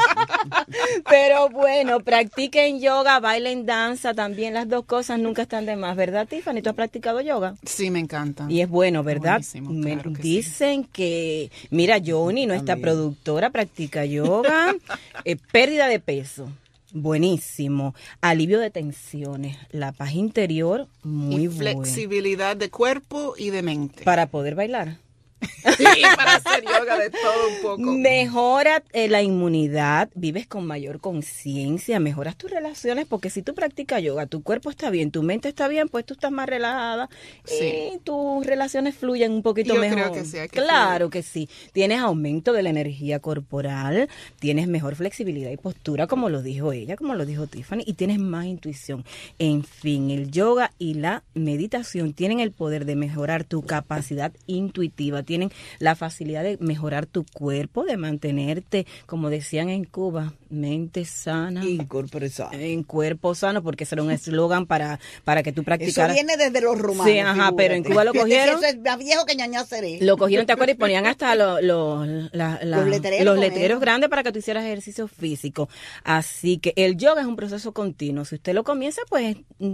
Pero bueno, practiquen yoga, bailen danza, también las dos cosas nunca están de más, ¿verdad, Tiffany? ¿Tú has practicado yoga? Sí, me encanta. Y es bueno, ¿verdad? Claro que dicen que, mira, Johnny, nuestra productora, practica yoga, pérdida de peso. Buenísimo. Alivio de tensiones, la paz interior, muy buena. Flexibilidad de cuerpo y de mente. Para poder bailar. Sí, para hacer yoga de todo un poco. Mejora la inmunidad, vives con mayor conciencia, mejoras tus relaciones, porque si tú practicas yoga, tu cuerpo está bien, tu mente está bien, pues tú estás más relajada y tus relaciones fluyen un poquito mejor. Yo creo que sí, hay que claro que sí. Tienes aumento de la energía corporal, tienes mejor flexibilidad y postura, como lo dijo ella, como lo dijo Tiffany, y tienes más intuición. En fin, el yoga y la meditación tienen el poder de mejorar tu capacidad intuitiva, tienen la facilidad de mejorar tu cuerpo, de mantenerte, como decían en Cuba, mente sana. Y cuerpo sano. En cuerpo sano, porque ese era un eslogan para que tú practicaras. Eso viene desde los romanos. Sí, ajá, figúrate. Pero en Cuba lo cogieron. Eso es más viejo que ñañá seré. Lo cogieron, ¿te acuerdas? Y ponían hasta los letreros grandes para que tú hicieras ejercicio físico. Así que el yoga es un proceso continuo. Si usted lo comienza, pues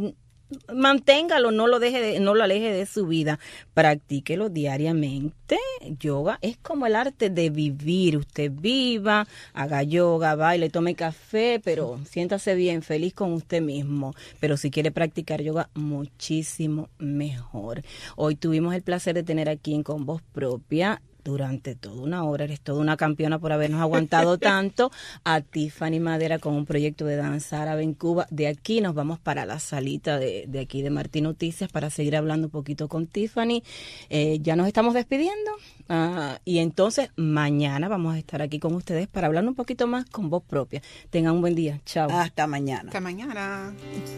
manténgalo, no lo aleje de su vida, practíquelo diariamente. Yoga es como el arte de vivir. Usted viva, haga yoga, baile, tome café, pero siéntase bien, feliz con usted mismo. Pero si quiere practicar yoga, muchísimo mejor. Hoy tuvimos el placer de tener aquí en Con Voz Propia durante toda una hora. Eres toda una campeona por habernos aguantado tanto. A Tiffany Madera con un proyecto de danza árabe en Cuba. De aquí nos vamos para la salita de aquí de Martín Noticias para seguir hablando un poquito con Tiffany. Ya nos estamos despidiendo. Y entonces mañana vamos a estar aquí con ustedes para hablar un poquito más con Voz Propia. Tengan un buen día. Chao. Hasta mañana. Hasta mañana.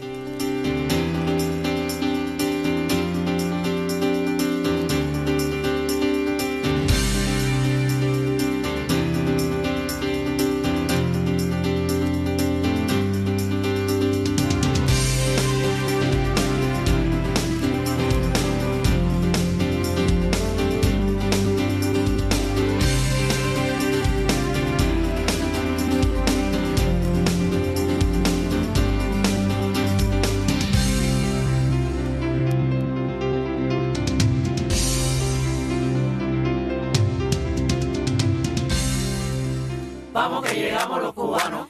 Vamos que llegamos los cubanos.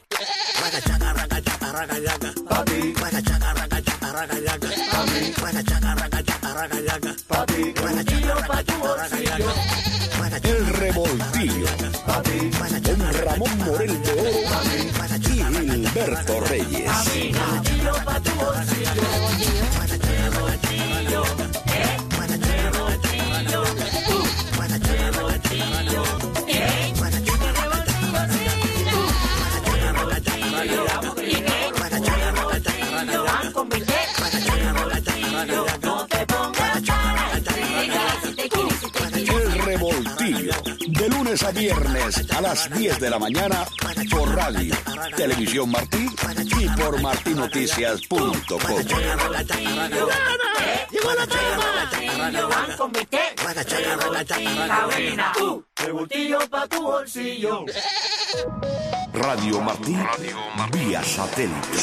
El Revoltillo con Ramón Morel de Oro y Gilberto Reyes. El Revoltillo, de lunes a viernes a las 10 de la mañana por radio, Televisión Martí y por martinoticias.com. ¡Llegó la palma! Revoltillo pa' tu bolsillo. Radio Martí, vía satélite.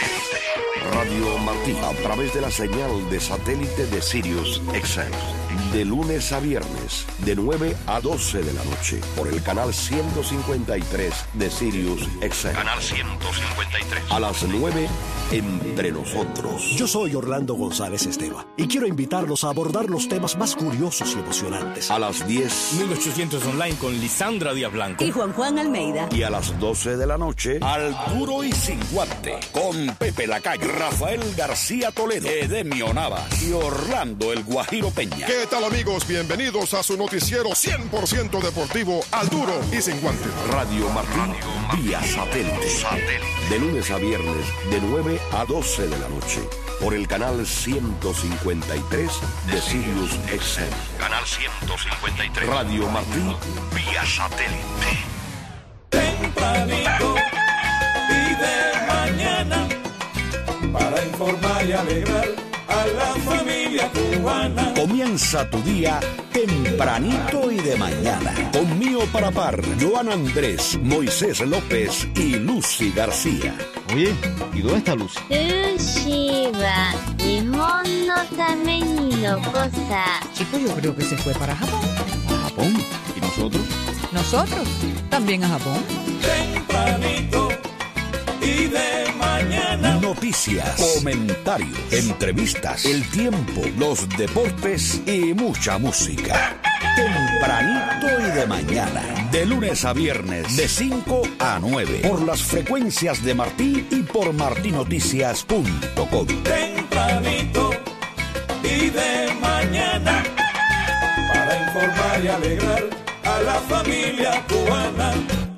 Radio Martí, a través de la señal de satélite de Sirius XM. De lunes a viernes, de 9 a 12 de la noche, por el canal 153 de Sirius XM. Canal 153. A las 9, Entre Nosotros. Yo soy Orlando González Esteva y quiero invitarlos a abordar los temas más curiosos y emocionantes. A las 10, 1800 online con Lisandra Díaz Blanco. Y Juan Almeida. y a las 12 de la noche, Al Duro y Sin Guante, con Pepe Lacayo, Rafael García Toledo, Edemio Navas y Orlando El Guajiro Peña. ¿Qué tal, amigos? Bienvenidos a su noticiero 100% deportivo, Al Duro y Sin Guante. Radio Martín, vía satélite. De lunes a viernes, de 9 a 12 de la noche, por el canal 153 de Sirius XM. Canal 153. Radio Martín, Vía satélite. Tempranito y de mañana para informar y alegrar a la familia cubana. comienza tu día tempranito y de mañana. Con Mío para Par, Joan Andrés, Moisés López y Lucy García. Oye, ¿y dónde está Lucy? Lucy va, Nihon no Tameni no Kosa. Chico, yo creo que se fue para Japón. ¿A Japón? ¿Y nosotros? Nosotros, también a Japón. Tempranito y de mañana. Noticias, comentarios, entrevistas, el tiempo, los deportes y mucha música. Tempranito y de mañana, de lunes a viernes, de 5 a 9, por las frecuencias de Martí y por martinoticias.com. Tempranito y de mañana para informar y alegrar a la familia cubana.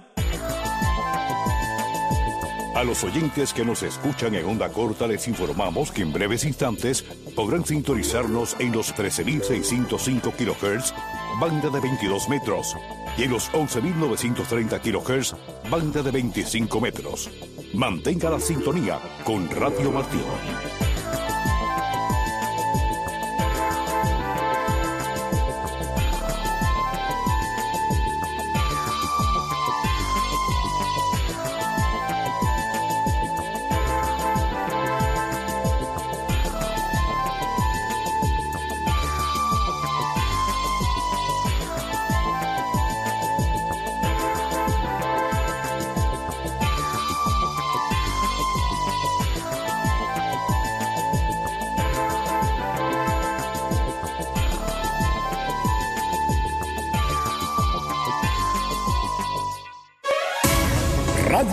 A los oyentes que nos escuchan en onda corta les informamos que en breves instantes podrán sintonizarnos en los 13.605 kHz, banda de 22 metros, y en los 11.930 kHz, banda de 25 metros. Mantenga la sintonía con Radio Martí.